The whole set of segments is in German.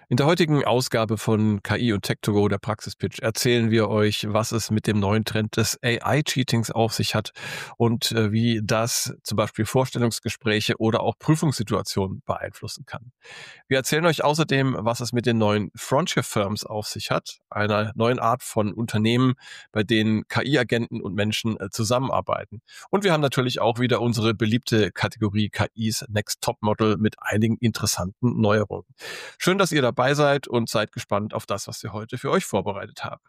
In der heutigen Ausgabe von KI und Tech2Go, der Praxispitch, erzählen wir euch, was es mit dem neuen Trend des AI-Cheatings auf sich hat und wie das zum Beispiel Vorstellungsgespräche oder auch Prüfungssituationen beeinflussen kann. Wir erzählen euch außerdem, was es mit den neuen Frontier Firms auf sich hat, einer neuen Art von Unternehmen, bei denen KI-Agenten und Menschen zusammenarbeiten. Und wir haben natürlich auch wieder unsere beliebte Kategorie KI's Next Top Model mit einigen interessanten Neuerungen. Schön, dass ihr dabei seid und seid gespannt auf das, was wir heute für euch vorbereitet haben.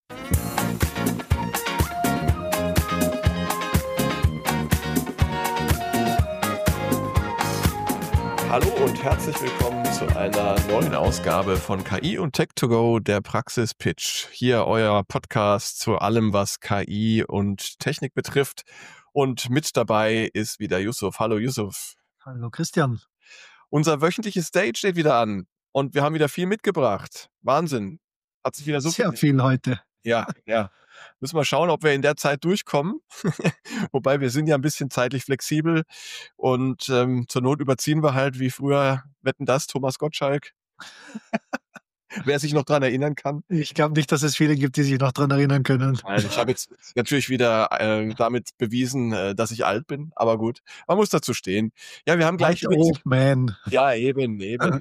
Hallo und herzlich willkommen zu einer neuen Ausgabe von KI und Tech2Go, der Praxispitch. Hier euer Podcast zu allem, was KI und Technik betrifft. Und mit dabei ist wieder Yusuf. Hallo Yusuf. Hallo Christian. Unser wöchentliches Date steht wieder an und wir haben wieder viel mitgebracht. Wahnsinn. Hat sich wieder so sehr viel heute. Ja. Müssen wir schauen, ob wir in der Zeit durchkommen. Wobei wir sind ja ein bisschen zeitlich flexibel und zur Not überziehen wir halt wie früher Wetten, das, Thomas Gottschalk. Wer sich noch dran erinnern kann. Ich glaube nicht, dass es viele gibt, die sich noch dran erinnern können. Also ich habe jetzt natürlich wieder damit bewiesen, dass ich alt bin, aber gut, man muss dazu stehen. Ja, wir haben gleich... Old man. Ja, eben.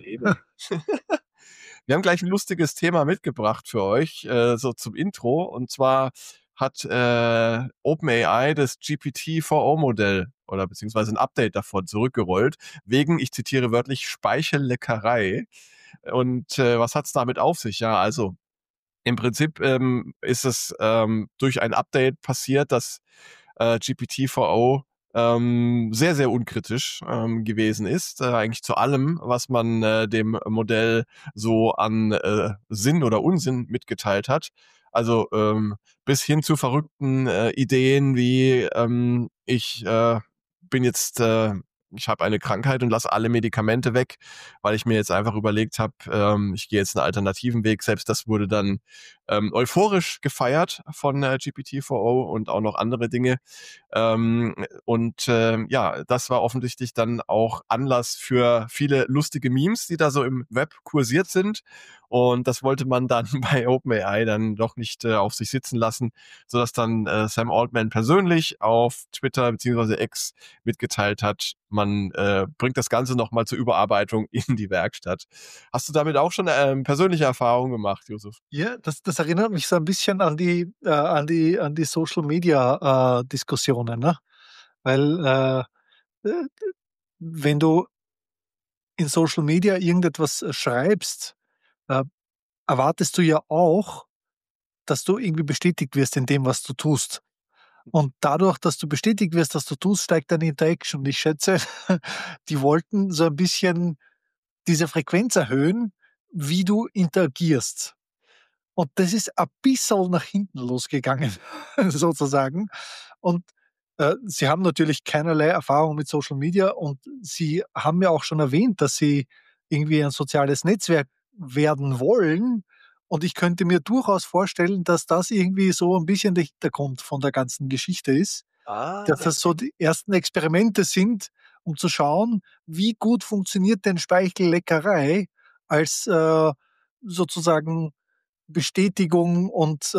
Wir haben gleich ein lustiges Thema mitgebracht für euch, so zum Intro. Und zwar hat OpenAI das GPT-4o-Modell oder beziehungsweise ein Update davon zurückgerollt, wegen, ich zitiere wörtlich, Speichelleckerei. Und was hat's damit auf sich? Ja, also im Prinzip ist es durch ein Update passiert, dass GPT-4o sehr, sehr unkritisch gewesen ist, eigentlich zu allem, was man dem Modell so an Sinn oder Unsinn mitgeteilt hat. Also bis hin zu verrückten Ideen wie ich habe eine Krankheit und lasse alle Medikamente weg, weil ich mir jetzt einfach überlegt habe, ich gehe jetzt einen alternativen Weg. Selbst das wurde dann euphorisch gefeiert von GPT-4o und auch noch andere Dinge. Das war offensichtlich dann auch Anlass für viele lustige Memes, die da so im Web kursiert sind. Und das wollte man dann bei OpenAI dann doch nicht auf sich sitzen lassen, sodass dann Sam Altman persönlich auf Twitter bzw. X mitgeteilt hat, man bringt das Ganze nochmal zur Überarbeitung in die Werkstatt. Hast du damit auch schon persönliche Erfahrungen gemacht, Yusuf? Ja, das erinnert mich so ein bisschen an die Social Media Diskussionen, ne? Weil wenn du in Social Media irgendetwas schreibst, erwartest du ja auch, dass du irgendwie bestätigt wirst in dem, was du tust. Und dadurch, dass du bestätigt wirst, dass du tust, steigt deine Interaction. Und ich schätze, die wollten so ein bisschen diese Frequenz erhöhen, wie du interagierst. Und das ist ein bisschen nach hinten losgegangen, sozusagen. Und sie haben natürlich keinerlei Erfahrung mit Social Media und sie haben ja auch schon erwähnt, dass sie irgendwie ein soziales Netzwerk werden wollen. Und ich könnte mir durchaus vorstellen, dass das irgendwie so ein bisschen der Hintergrund von der ganzen Geschichte ist. Dass das so die ersten Experimente sind, um zu schauen, wie gut funktioniert denn Speichelleckerei als sozusagen Bestätigung und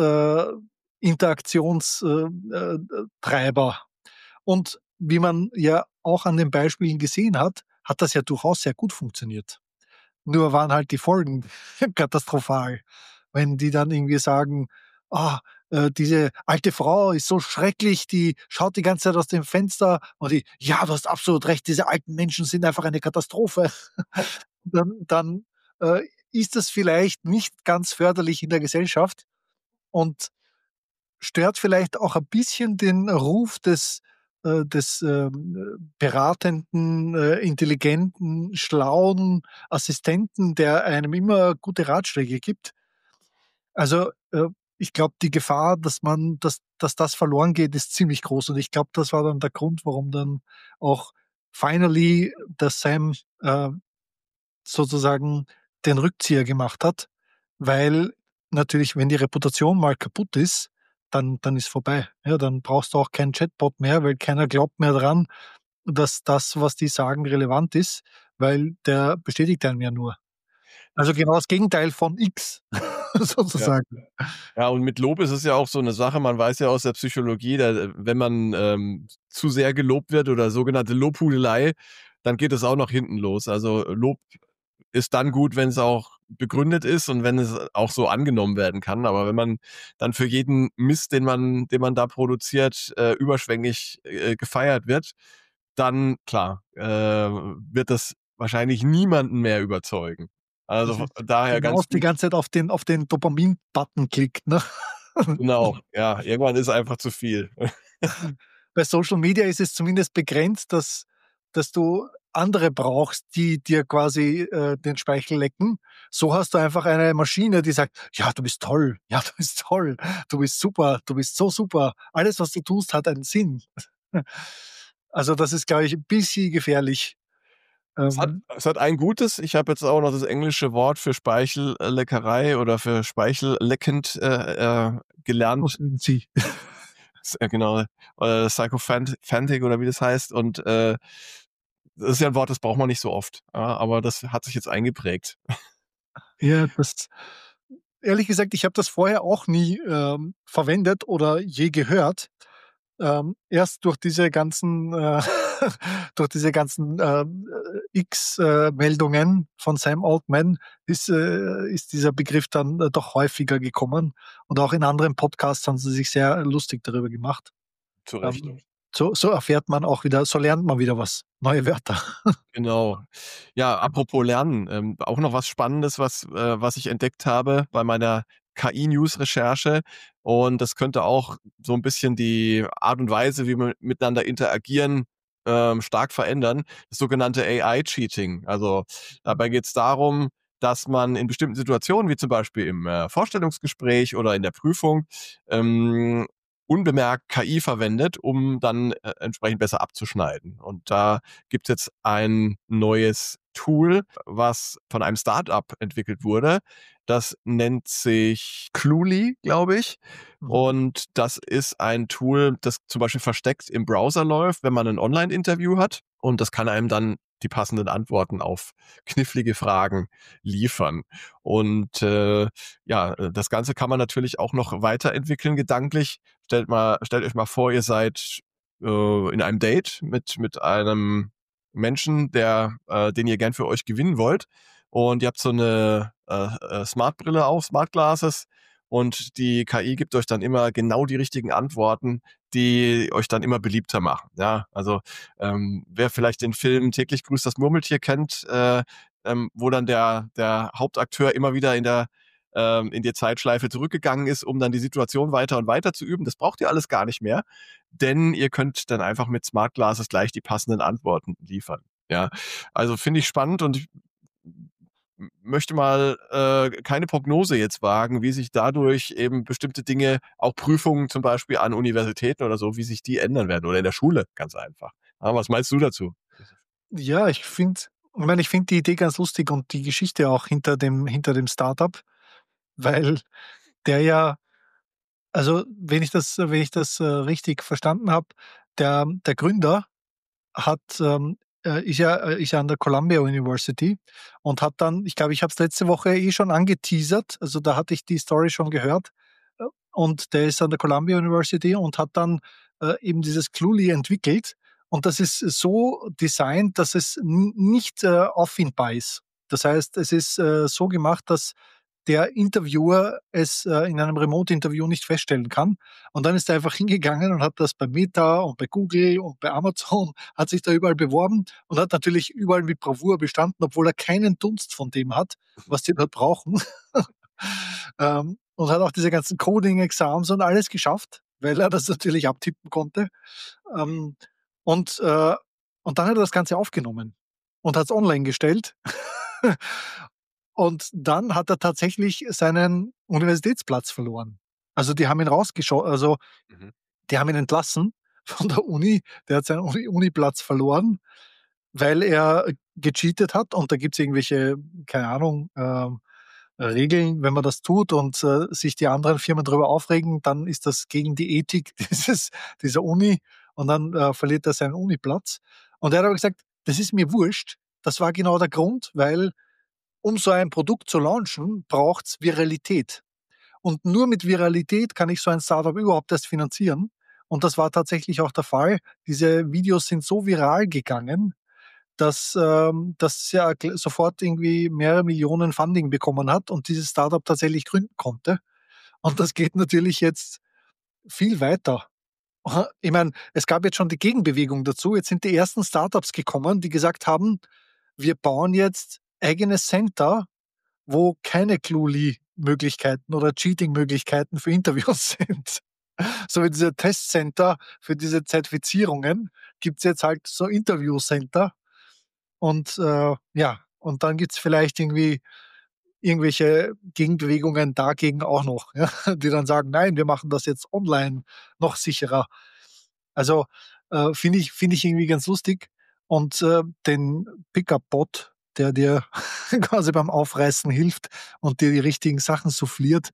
Interaktionstreiber. Und wie man ja auch an den Beispielen gesehen hat, hat das ja durchaus sehr gut funktioniert. Nur waren halt die Folgen katastrophal. Wenn die dann irgendwie sagen, diese alte Frau ist so schrecklich, die schaut die ganze Zeit aus dem Fenster und ja, du hast absolut recht, diese alten Menschen sind einfach eine Katastrophe. Dann ist das vielleicht nicht ganz förderlich in der Gesellschaft und stört vielleicht auch ein bisschen den Ruf des beratenden, intelligenten, schlauen Assistenten, der einem immer gute Ratschläge gibt. Also ich glaube, die Gefahr, dass das verloren geht, ist ziemlich groß. Und ich glaube, das war dann der Grund, warum dann auch finally der Sam sozusagen den Rückzieher gemacht hat, weil natürlich, wenn die Reputation mal kaputt ist, dann ist vorbei. Ja, dann brauchst du auch keinen Chatbot mehr, weil keiner glaubt mehr dran, dass das, was die sagen, relevant ist, weil der bestätigt einen ja nur. Also genau das Gegenteil von X, Ja. sozusagen. Ja, und mit Lob ist es ja auch so eine Sache, man weiß ja aus der Psychologie, wenn man zu sehr gelobt wird oder sogenannte Lobhudelei, dann geht es auch nach hinten los. Also Lob ist dann gut, wenn es auch begründet ist und wenn es auch so angenommen werden kann. Aber wenn man dann für jeden Mist, den man da produziert, überschwänglich gefeiert wird, dann klar, wird das wahrscheinlich niemanden mehr überzeugen. Das Also ist daher ganz hinaus die gut. ganze Zeit auf den Dopamin-Button klickt, ne? Genau, ja, irgendwann ist einfach zu viel. Bei Social Media ist es zumindest begrenzt, dass du andere brauchst, die dir quasi, den Speichel lecken. So hast du einfach eine Maschine, die sagt: „Ja, du bist toll. Ja, du bist toll. Du bist super. Du bist so super. Alles, was du tust, hat einen Sinn.“ Also, das ist, glaube ich, 'n bisschen gefährlich. Es hat, Ähm, es hat ein Gutes. Ich habe jetzt auch noch das englische Wort für Speichelleckerei oder für speichelleckend gelernt. Sie. Genau, Psychophantic oder wie das heißt. Und das ist ja ein Wort, das braucht man nicht so oft. Ja, aber das hat sich jetzt eingeprägt. Ja, das ehrlich gesagt, ich habe das vorher auch nie, verwendet oder je gehört. Erst durch diese ganzen, durch diese ganzen, X Meldungen von Sam Altman ist dieser Begriff dann, doch häufiger gekommen und auch in anderen Podcasts haben sie sich sehr lustig darüber gemacht. Zu Recht. Ähm, so erfährt man auch wieder so lernt man wieder was, neue Wörter. Genau. Ja, apropos Lernen, auch noch was Spannendes, was ich entdeckt habe bei meiner KI-News-Recherche. Und das könnte auch so ein bisschen die Art und Weise, wie wir miteinander interagieren, stark verändern. Das sogenannte AI-Cheating. Also dabei geht es darum, dass man in bestimmten Situationen, wie zum Beispiel im Vorstellungsgespräch oder in der Prüfung, ähm, unbemerkt KI verwendet, um dann entsprechend besser abzuschneiden. Und da gibt es jetzt ein neues Tool, was von einem Startup entwickelt wurde. Das nennt sich Cluely, glaube ich. Mhm. Und das ist ein Tool, das zum Beispiel versteckt im Browser läuft, wenn man ein Online-Interview hat. Und das kann einem dann die passenden Antworten auf knifflige Fragen liefern. Und ja, das Ganze kann man natürlich auch noch weiterentwickeln gedanklich. Stellt euch mal vor, ihr seid in einem Date mit einem Menschen, den ihr gern für euch gewinnen wollt. Und ihr habt so eine Smart-Brille auf, Smart Glasses. Und die KI gibt euch dann immer genau die richtigen Antworten, die euch dann immer beliebter machen. Ja, also wer vielleicht den Film Täglich grüßt das Murmeltier kennt, wo dann der Hauptakteur immer wieder in die Zeitschleife zurückgegangen ist, um dann die Situation weiter und weiter zu üben. Das braucht ihr alles gar nicht mehr, denn ihr könnt dann einfach mit Smart Glasses gleich die passenden Antworten liefern. Ja, also finde ich spannend und ich möchte mal keine Prognose jetzt wagen, wie sich dadurch eben bestimmte Dinge, auch Prüfungen zum Beispiel an Universitäten oder so, wie sich die ändern werden oder in der Schule ganz einfach. Ja, was meinst du dazu? Ja, ich finde die Idee ganz lustig und die Geschichte auch hinter dem Startup, weil der ja also, wenn ich das richtig verstanden habe, der Gründer ist ja an der Columbia University und hat dann ich glaube, ich habe es letzte Woche schon angeteasert, also, da hatte ich die Story schon gehört, und der ist an der Columbia University und hat dann, eben dieses Cluely entwickelt und das ist so designt, dass es nicht, auffindbar ist. Das heißt, es ist, so gemacht, dass der Interviewer es, in einem Remote-Interview nicht feststellen kann. Und dann ist er einfach hingegangen und hat das bei Meta und bei Google und bei Amazon hat sich da überall beworben und hat natürlich überall mit Bravour bestanden, obwohl er keinen Dunst von dem hat, was die dort brauchen. Und hat auch diese ganzen Coding-Exams und alles geschafft, weil er das natürlich abtippen konnte. Ähm, und, äh, und dann hat er das Ganze aufgenommen und hat es online gestellt. Und dann hat er tatsächlich seinen Universitätsplatz verloren. Also, die haben ihn also, Mhm. die haben ihn entlassen von der Uni. Der hat seinen Uniplatz verloren, weil er gecheatet hat und da gibt's irgendwelche, keine Ahnung, Regeln. Wenn man das tut und, sich die anderen Firmen darüber aufregen, dann ist das gegen die Ethik dieser Uni und dann, verliert er seinen Uniplatz. Und er hat aber gesagt: „Das ist mir wurscht. Das war genau der Grund, weil um so ein Produkt zu launchen, braucht es Viralität. Und nur mit Viralität kann ich so ein Startup überhaupt erst finanzieren. Und das war tatsächlich auch der Fall. Diese Videos sind so viral gegangen, dass ja sofort irgendwie mehrere Millionen Funding bekommen hat und dieses Startup tatsächlich gründen konnte. Und das geht natürlich jetzt viel weiter. Ich meine, es gab jetzt schon die Gegenbewegung dazu. Jetzt sind die ersten Startups gekommen, die gesagt haben, wir bauen jetzt eigene Center, wo keine Cluely-Möglichkeiten oder Cheating-Möglichkeiten für Interviews sind. So wie diese Testcenter für diese Zertifizierungen gibt es jetzt halt so Interviewcenter. Und ja, und dann gibt es vielleicht irgendwie irgendwelche Gegenbewegungen dagegen auch noch, ja, die dann sagen, nein, wir machen das jetzt online noch sicherer. Also finde ich irgendwie ganz lustig. Und den Pickup-Bot, der dir quasi beim Aufreißen hilft und dir die richtigen Sachen souffliert,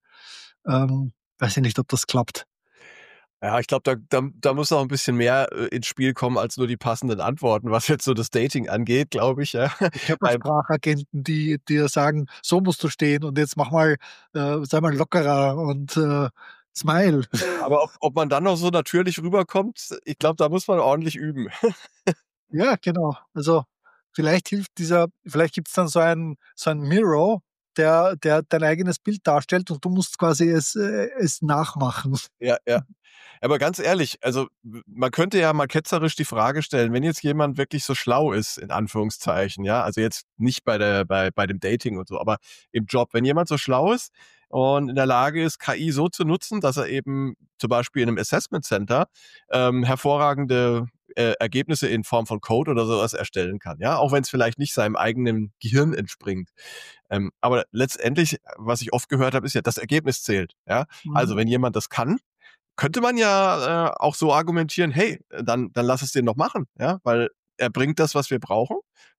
weiß ich nicht, ob das klappt. Ja, ich glaube, da muss noch ein bisschen mehr ins Spiel kommen als nur die passenden Antworten, was jetzt so das Dating angeht, glaube ich. Ja. Beim, Körpersprachagenten, die dir sagen, so musst du stehen und jetzt mach mal, sei mal lockerer und smile. aber ob man dann noch so natürlich rüberkommt, ich glaube, da muss man ordentlich üben. Ja, genau. Also vielleicht gibt es dann so ein Mirror, der dein eigenes Bild darstellt und du musst quasi es nachmachen. Ja, ja. Aber ganz ehrlich, also man könnte ja mal ketzerisch die Frage stellen, wenn jetzt jemand wirklich so schlau ist, in Anführungszeichen, ja, also jetzt nicht bei dem Dating und so, aber im Job, wenn jemand so schlau ist und in der Lage ist, KI so zu nutzen, dass er eben zum Beispiel in einem Assessment Center hervorragende Ergebnisse in Form von Code oder sowas erstellen kann, ja, auch wenn es vielleicht nicht seinem eigenen Gehirn entspringt. Aber letztendlich, was ich oft gehört habe, ist ja, das Ergebnis zählt, ja. Also Mhm. wenn jemand das kann, könnte man ja auch so argumentieren, hey, dann lass es den doch machen, ja, weil er bringt das, was wir brauchen.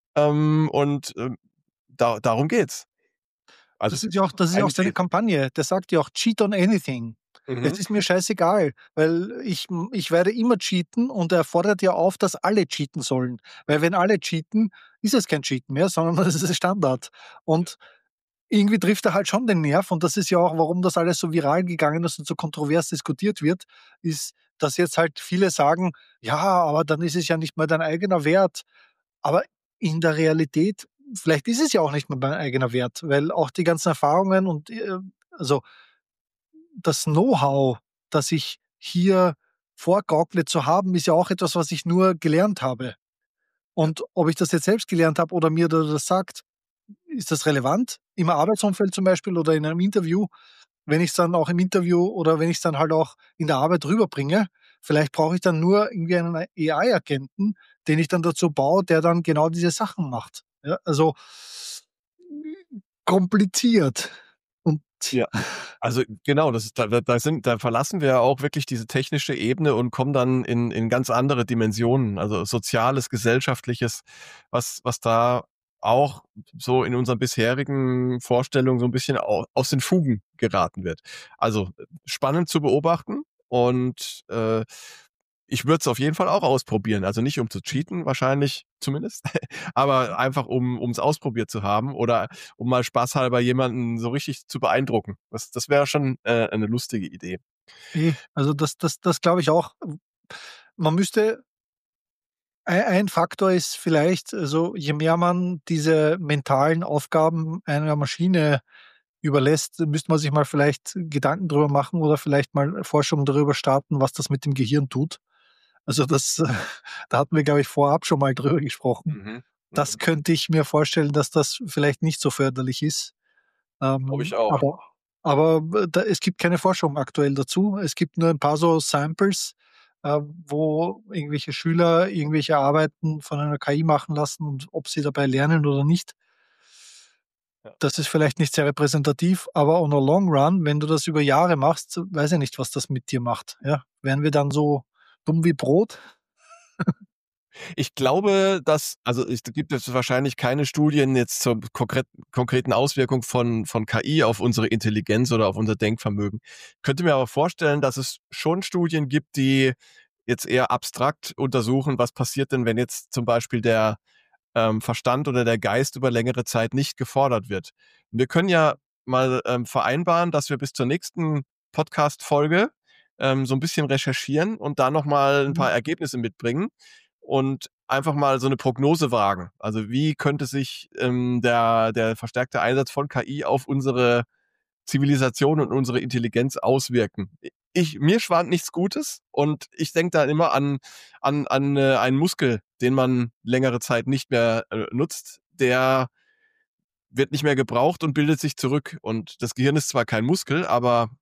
Und darum geht's. Also Das ist ja auch eigentlich, seine Kampagne. Der sagt ja auch: „Cheat on anything." Es mhm, ist mir scheißegal, weil ich werde immer cheaten und er fordert ja auf, dass alle cheaten sollen. Weil wenn alle cheaten, ist es kein Cheaten mehr, sondern das ist Standard. Und irgendwie trifft er halt schon den Nerv und das ist ja auch, warum das alles so viral gegangen ist und so kontrovers diskutiert wird, ist, dass jetzt halt viele sagen: „Ja, aber dann ist es ja nicht mehr dein eigener Wert." Aber in der Realität vielleicht ist es ja auch nicht mehr mein eigener Wert, weil auch die ganzen Erfahrungen und, also das Know-how, das ich hier vorgaukle zu haben, ist ja auch etwas, was ich nur gelernt habe. ja, Und ob ich das jetzt selbst gelernt habe oder mir der das sagt, ist das relevant? Im Arbeitsumfeld zum Beispiel oder in einem Interview? Wenn ich's dann auch im Interview oder wenn ich's dann halt auch in der Arbeit rüberbringe, vielleicht brauche ich dann nur irgendwie einen AI-Agenten, den ich dann dazu baue, der dann genau diese Sachen macht. Ja, also kompliziert. Und ja. Also genau, das ist, da verlassen wir ja auch wirklich diese technische Ebene und kommen dann in ganz andere Dimensionen, also Soziales, Gesellschaftliches, was da auch so in unseren bisherigen Vorstellungen so ein bisschen aus den Fugen geraten wird. Also spannend zu beobachten und ich würde es auf jeden Fall auch ausprobieren. Also nicht um zu cheaten, wahrscheinlich zumindest, aber einfach um es ausprobiert zu haben oder um mal spaßhalber jemanden so richtig zu beeindrucken. Das wäre schon eine lustige Idee. also das glaube ich auch. Man müsste ein Faktor ist vielleicht, also je mehr man diese mentalen Aufgaben einer Maschine überlässt, müsste man sich mal vielleicht Gedanken drüber machen oder vielleicht mal Forschung darüber starten, was das mit dem Gehirn tut. Also das da hatten wir, glaube ich, vorab schon mal drüber gesprochen. Mhm. Das Mhm. könnte ich mir vorstellen, dass das vielleicht nicht so förderlich ist. Glaube ich Ähm, auch. aber aber da es gibt keine Forschung aktuell dazu. Es gibt nur ein paar so Samples, wo irgendwelche Schüler irgendwelche Arbeiten von einer KI machen lassen und ob sie dabei lernen oder nicht. Ja. Das ist vielleicht nicht sehr repräsentativ, aber on a long run, wenn du das über Jahre machst, weiß ich nicht, was das mit dir macht, ja? Wären wir dann so dumm wie Brot? Ich glaube, also es gibt jetzt wahrscheinlich keine Studien jetzt zur konkreten Auswirkung von KI auf unsere Intelligenz oder auf unser Denkvermögen. Könnte mir aber vorstellen, dass es schon Studien gibt, die jetzt eher abstrakt untersuchen, was passiert denn, wenn jetzt zum Beispiel der Verstand oder der Geist über längere Zeit nicht gefordert wird. Wir können ja mal vereinbaren, dass wir bis zur nächsten Podcast-Folge so ein bisschen recherchieren und da nochmal ein paar Ergebnisse mitbringen und einfach mal so eine Prognose wagen. Also wie könnte sich der verstärkte Einsatz von KI auf unsere Zivilisation und unsere Intelligenz auswirken? Mir schwant nichts Gutes und ich denke da immer an einen Muskel, den man längere Zeit nicht mehr nutzt, der wird nicht mehr gebraucht und bildet sich zurück. Und das Gehirn ist zwar kein Muskel, aber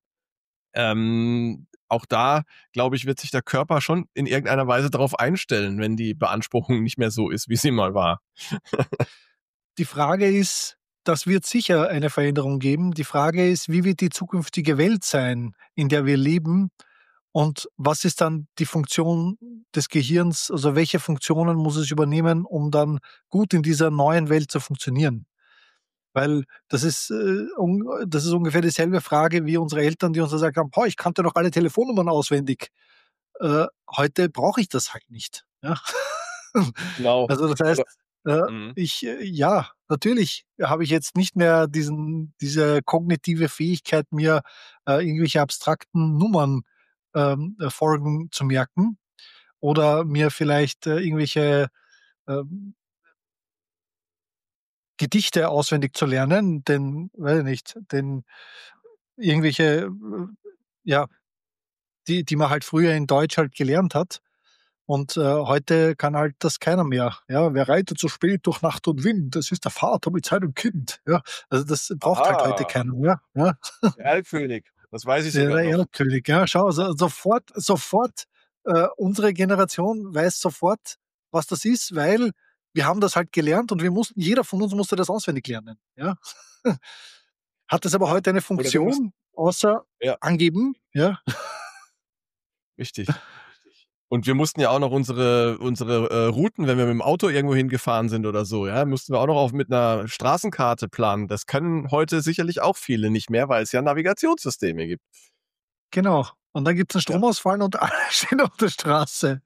auch da, glaube ich, wird sich der Körper schon in irgendeiner Weise darauf einstellen, wenn die Beanspruchung nicht mehr so ist, wie sie mal war. Die Frage ist, das wird sicher eine Veränderung geben. Die Frage ist, wie wird die zukünftige Welt sein, in der wir leben? Und was ist dann die Funktion des Gehirns? Also welche Funktionen muss es übernehmen, um dann gut in dieser neuen Welt zu funktionieren? Weil das ist ungefähr dieselbe Frage wie unsere Eltern, die uns gesagt haben, boah, ich kannte noch alle Telefonnummern auswendig. Heute brauche ich das halt nicht. Ja? Genau. Also das Oder, heißt, mhm. ja, natürlich habe ich jetzt nicht mehr diese kognitive Fähigkeit, mir irgendwelche abstrakten Nummern Folgen zu merken oder mir vielleicht irgendwelche ähm, Gedichte auswendig zu lernen, denn, weiß ich nicht, denn irgendwelche, ja, die man halt früher in Deutsch halt gelernt hat. Und heute kann halt das keiner mehr. Ja, wer reitet so spät durch Nacht und Wind? Das ist der Vater mit seinem Kind. Ja, also das braucht halt heute Aha, keiner mehr. Ja, der Erlkönig. Das weiß ich der sogar noch. Erlkönig. Ja, schau, sofort, unsere Generation weiß sofort, was das ist, weil wir haben das halt gelernt und jeder von uns musste das auswendig lernen. Ja. Hat das aber Ja. heute eine Oder wir müssen, Funktion, außer ja, angeben? Ja, richtig. Und wir mussten ja auch noch unsere Routen, wenn wir mit dem Auto irgendwo hingefahren sind oder so, ja, mussten wir auch noch mit einer Straßenkarte planen. Das können heute sicherlich auch viele nicht mehr, weil es ja Navigationssysteme gibt. genau. Und dann gibt es einen Ja. Stromausfall und alle stehen auf der Straße.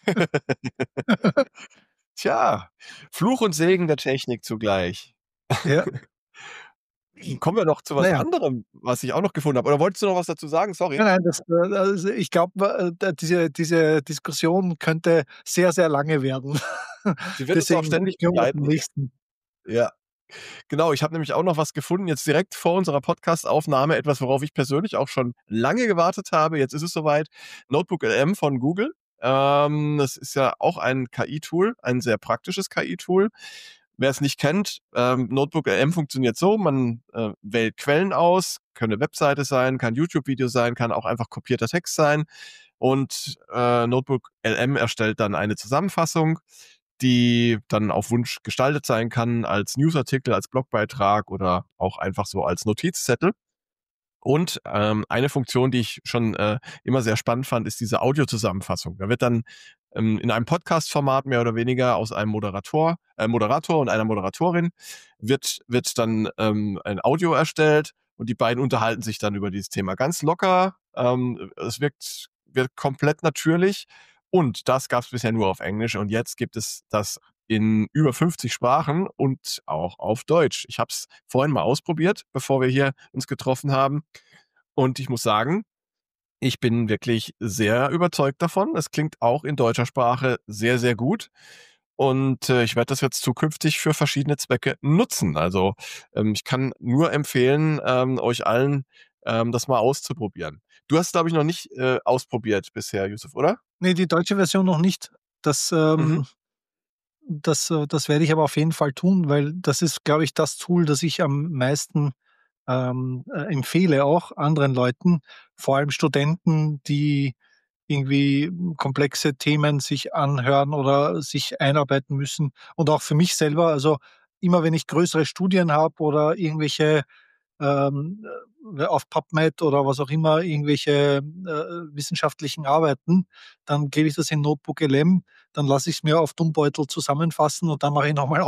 Tja, Fluch und Segen der Technik zugleich. Ja. Kommen wir noch zu was Naja, anderem, was ich auch noch gefunden habe. Oder wolltest du noch was dazu sagen? Sorry. nein, nein, also ich glaube, diese Diskussion könnte sehr, sehr lange werden. Sie wird uns auch Deswegen ständig können wir zum begleiten. nächsten. Ja. Genau, ich habe nämlich auch noch was gefunden, jetzt direkt vor unserer Podcast-Aufnahme, etwas, worauf ich persönlich auch schon lange gewartet habe. Jetzt ist es soweit. Notebook LM von Google. Das ist ja auch ein KI-Tool, ein sehr praktisches KI-Tool. Wer es nicht kennt, Notebook LM funktioniert so, man wählt Quellen aus, kann eine Webseite sein, kann YouTube-Video sein, kann auch einfach kopierter Text sein. Und Notebook LM erstellt dann eine Zusammenfassung, die dann auf Wunsch gestaltet sein kann als Newsartikel, als Blogbeitrag oder auch einfach so als Notizzettel. Und eine Funktion, die ich schon immer sehr spannend fand, ist diese Audiozusammenfassung. Da wird dann in einem Podcast-Format mehr oder weniger aus einem Moderator und einer Moderatorin wird dann ein Audio erstellt und die beiden unterhalten sich dann über dieses Thema ganz locker. Es wird komplett natürlich und das gab es bisher nur auf Englisch und jetzt gibt es das in über 50 Sprachen und auch auf Deutsch. Ich habe es vorhin mal ausprobiert, bevor wir hier uns getroffen haben. Und ich muss sagen, ich bin wirklich sehr überzeugt davon. Es klingt auch in deutscher Sprache sehr, sehr gut. Und ich werde das jetzt zukünftig für verschiedene Zwecke nutzen. Also ich kann nur empfehlen, euch allen das mal auszuprobieren. Du hast, glaube ich, noch nicht ausprobiert bisher, Yusuf, oder? Ne, die deutsche Version noch nicht. Das, Mhm. das werde ich aber auf jeden Fall tun, weil das ist, glaube ich, das Tool, das ich am meisten empfehle auch anderen Leuten, vor allem Studenten, die irgendwie komplexe Themen sich anhören oder sich einarbeiten müssen. Und auch für mich selber, also immer wenn ich größere Studien habe oder irgendwelche auf PubMed oder was auch immer, irgendwelche wissenschaftlichen Arbeiten, dann gebe ich das in Notebook LM, dann lasse ich es mir auf Dummbeutel zusammenfassen und dann mache ich nochmal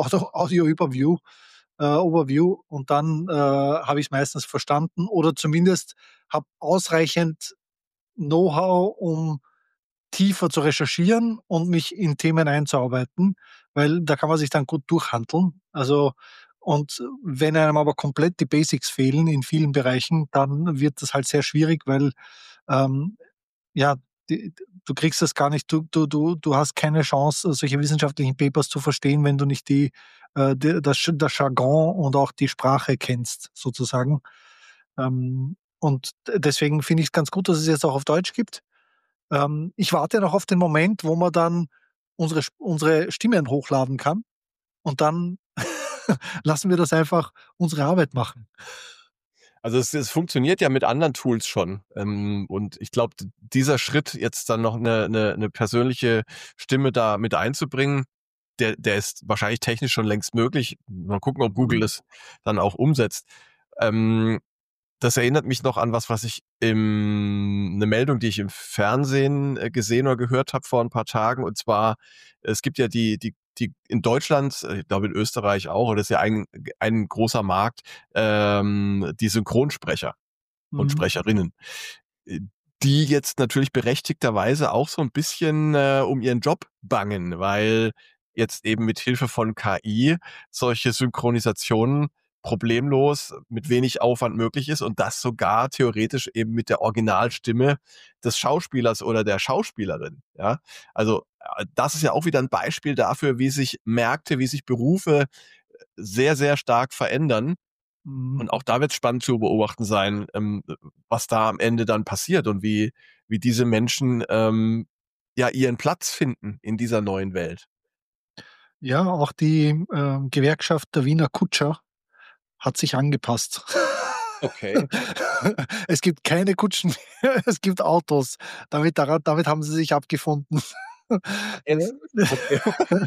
Overview und dann habe ich es meistens verstanden oder zumindest habe ausreichend Know-how, um tiefer zu recherchieren und mich in Themen einzuarbeiten, weil da kann man sich dann gut durchhandeln. Also, und wenn einem aber komplett die Basics fehlen in vielen Bereichen, dann wird das halt sehr schwierig, weil ähm, ja, du kriegst das gar nicht, du hast keine Chance, solche wissenschaftlichen Papers zu verstehen, wenn du nicht das Jargon und auch die Sprache kennst, sozusagen. Und deswegen finde ich es ganz gut, dass es jetzt auch auf Deutsch gibt. Ich warte noch auf den Moment, wo man dann unsere Stimmen hochladen kann und dann lassen wir das einfach unsere Arbeit machen. Also es funktioniert ja mit anderen Tools schon. Und ich glaube, dieser Schritt, jetzt dann noch eine persönliche Stimme da mit einzubringen, der ist wahrscheinlich technisch schon längst möglich. Mal gucken, ob Google Mhm. das dann auch umsetzt. Ähm, Das erinnert mich noch an was ich eine Meldung, die ich im Fernsehen gesehen oder gehört habe vor ein paar Tagen. Und zwar, es gibt ja die in Deutschland, ich glaube in Österreich auch, oder das ist ja ein großer Markt, die Synchronsprecher und Mhm. Sprecherinnen, äh, die jetzt natürlich berechtigterweise auch so ein bisschen um ihren Job bangen, weil jetzt eben mit Hilfe von KI solche Synchronisationen problemlos mit wenig Aufwand möglich ist und das sogar theoretisch eben mit der Originalstimme des Schauspielers oder der Schauspielerin. Ja, also das ist ja auch wieder ein Beispiel dafür, wie sich Märkte, wie sich Berufe sehr, sehr stark verändern. Mhm. Und auch da wird es spannend zu beobachten sein, was da am Ende dann passiert und wie diese Menschen ja ihren Platz finden in dieser neuen Welt. Ja, auch die Gewerkschaft der Wiener Kutscher hat sich angepasst. Okay. Es gibt keine Kutschen mehr, es gibt Autos. Damit haben sie sich abgefunden. Jetzt. Okay.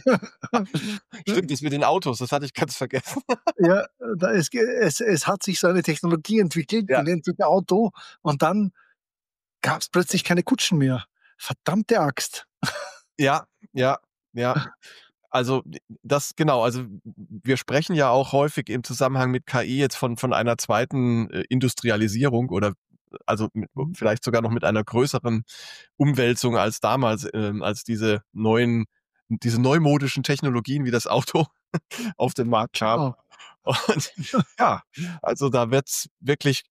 Stimmt, das mit den Autos, das hatte ich ganz vergessen. Ja, es hat sich so eine Technologie entwickelt, die Ja, nennt sich Auto, und dann gab's plötzlich keine Kutschen mehr. Verdammte Axt. ja, ja, ja. Also das genau, also wir sprechen ja auch häufig im Zusammenhang mit KI jetzt von einer zweiten Industrialisierung oder also Mhm. vielleicht sogar noch mit einer größeren Umwälzung als damals, als diese neumodischen Technologien wie das Auto auf den Markt kamen. Genau. Und ja, also da wird's wirklich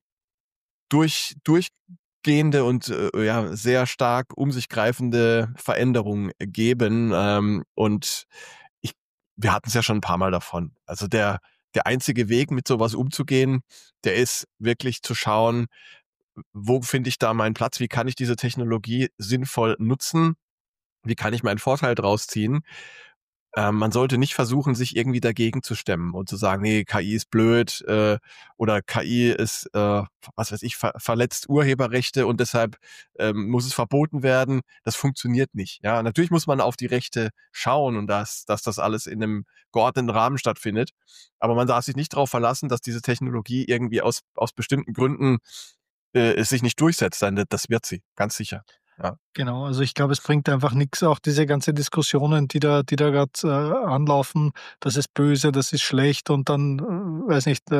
durchgehende und ja, sehr stark um sich greifende Veränderungen geben. Und ich, wir hatten es ja schon ein paar Mal davon. Also der einzige Weg, mit sowas umzugehen, der ist wirklich zu schauen, wo finde ich da meinen Platz, wie kann ich diese Technologie sinnvoll nutzen, wie kann ich meinen Vorteil draus ziehen. Man sollte nicht versuchen, sich irgendwie dagegen zu stemmen und zu sagen, nee, KI ist blöd oder KI ist, was weiß ich, verletzt Urheberrechte und deshalb muss es verboten werden. Das funktioniert nicht. Ja, natürlich muss man auf die Rechte schauen und dass das alles in einem geordneten Rahmen stattfindet. Aber man darf sich nicht darauf verlassen, dass diese Technologie irgendwie aus bestimmten Gründen es sich nicht durchsetzt. Das wird sie, ganz sicher. Ja. Genau, also ich glaube, es bringt einfach nix, auch diese ganze Diskussionen, die da grad anlaufen, das ist böse, das ist schlecht, und dann, weiß nicht,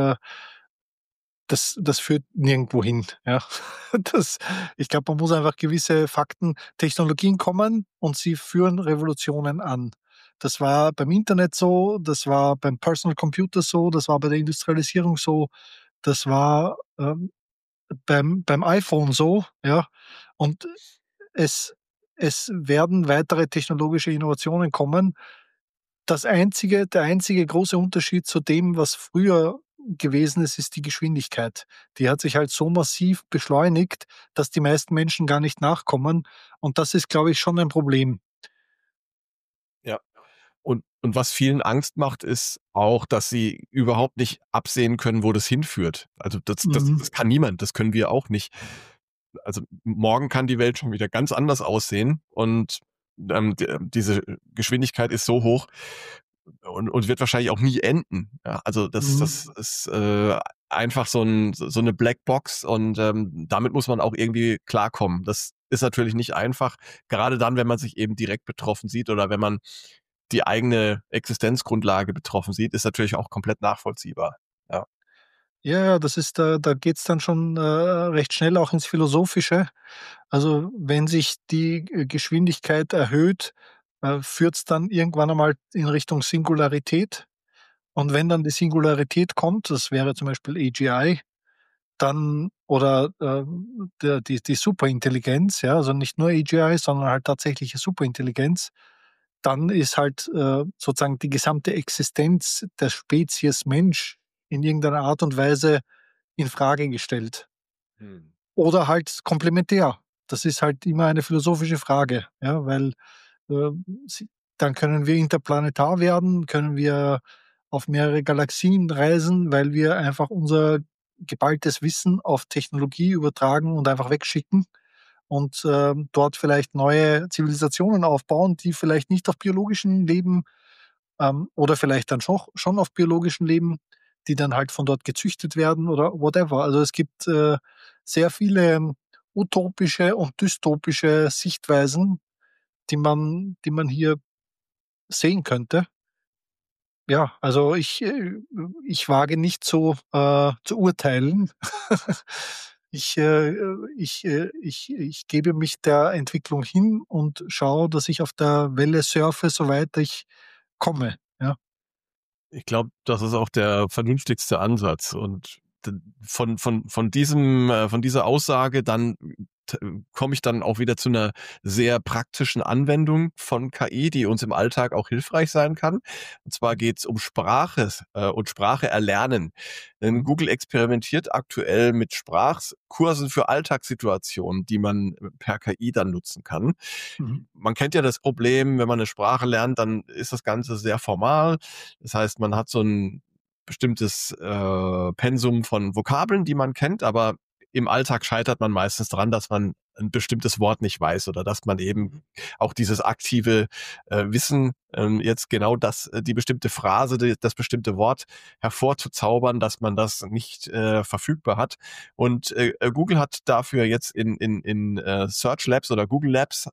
das führt nirgendwo hin, ja. Das Ich glaube, man muss einfach gewisse Fakten, Technologien kommen und sie führen Revolutionen an. Das war beim Internet so, das war beim Personal Computer so, das war bei der Industrialisierung so, das war, beim iPhone so, ja. Und es es werden weitere technologische Innovationen kommen. Der einzige große Unterschied zu dem, was früher gewesen ist, ist die Geschwindigkeit. Die hat sich halt so massiv beschleunigt, dass die meisten Menschen gar nicht nachkommen, und das ist, glaube ich, schon ein Problem. Ja. Und was vielen Angst macht, ist auch, dass sie überhaupt nicht absehen können, wo das hinführt. Also Mhm. das kann niemand, das können wir auch nicht. Also morgen kann die Welt schon wieder ganz anders aussehen und diese Geschwindigkeit ist so hoch und wird wahrscheinlich auch nie enden. Ja, also Mhm. das ist einfach so eine Blackbox und damit muss man auch irgendwie klarkommen. Das ist natürlich nicht einfach, gerade dann, wenn man sich eben direkt betroffen sieht oder wenn man die eigene Existenzgrundlage betroffen sieht, ist natürlich auch komplett nachvollziehbar. Ja. Ja, ja, das ist da geht's dann schon, recht schnell auch ins Philosophische. Also, wenn sich die, Geschwindigkeit erhöht, führt's dann irgendwann einmal in Richtung Singularität. Und wenn dann die Singularität kommt, das wäre zum Beispiel AGI, dann oder, die Superintelligenz, ja, also nicht nur AGI, sondern halt tatsächliche Superintelligenz, dann ist halt, sozusagen die gesamte Existenz der Spezies Mensch in irgendeiner Art und Weise in Frage gestellt. Hm. Oder halt komplementär. Das ist halt immer eine philosophische Frage, ja, weil, sie dann können wir interplanetar werden, können wir auf mehrere Galaxien reisen, weil wir einfach unser geballtes Wissen auf Technologie übertragen und einfach wegschicken und, dort vielleicht neue Zivilisationen aufbauen, die vielleicht nicht auf biologischem Leben, oder vielleicht dann schon auf biologischem Leben, die dann halt von dort gezüchtet werden oder whatever. Also, es gibt, sehr viele utopische und dystopische Sichtweisen, die man hier sehen könnte. Ja, also ich wage nicht zu urteilen. Ich gebe mich der Entwicklung hin und schaue, dass ich auf der Welle surfe, soweit ich komme, ja. Ich glaube, das ist auch der vernünftigste Ansatz und von dieser Aussage dann komme ich dann auch wieder zu einer sehr praktischen Anwendung von KI, die uns im Alltag auch hilfreich sein kann. Und zwar geht es um Sprache und Sprache erlernen. Denn Mhm, Google experimentiert aktuell mit Sprachkursen für Alltagssituationen, die man per KI dann nutzen kann. mhm, Man kennt ja das Problem, wenn man eine Sprache lernt, dann ist das Ganze sehr formal. Das heißt, man hat so ein bestimmtes Pensum von Vokabeln, die man kennt, aber im Alltag scheitert man meistens dran, dass man ein bestimmtes Wort nicht weiß oder dass man eben mhm, auch dieses aktive Wissen, jetzt genau das, die bestimmte Phrase, das bestimmte Wort hervorzuzaubern, dass man das nicht verfügbar hat. Und Google hat dafür jetzt in Search Labs oder Google Labs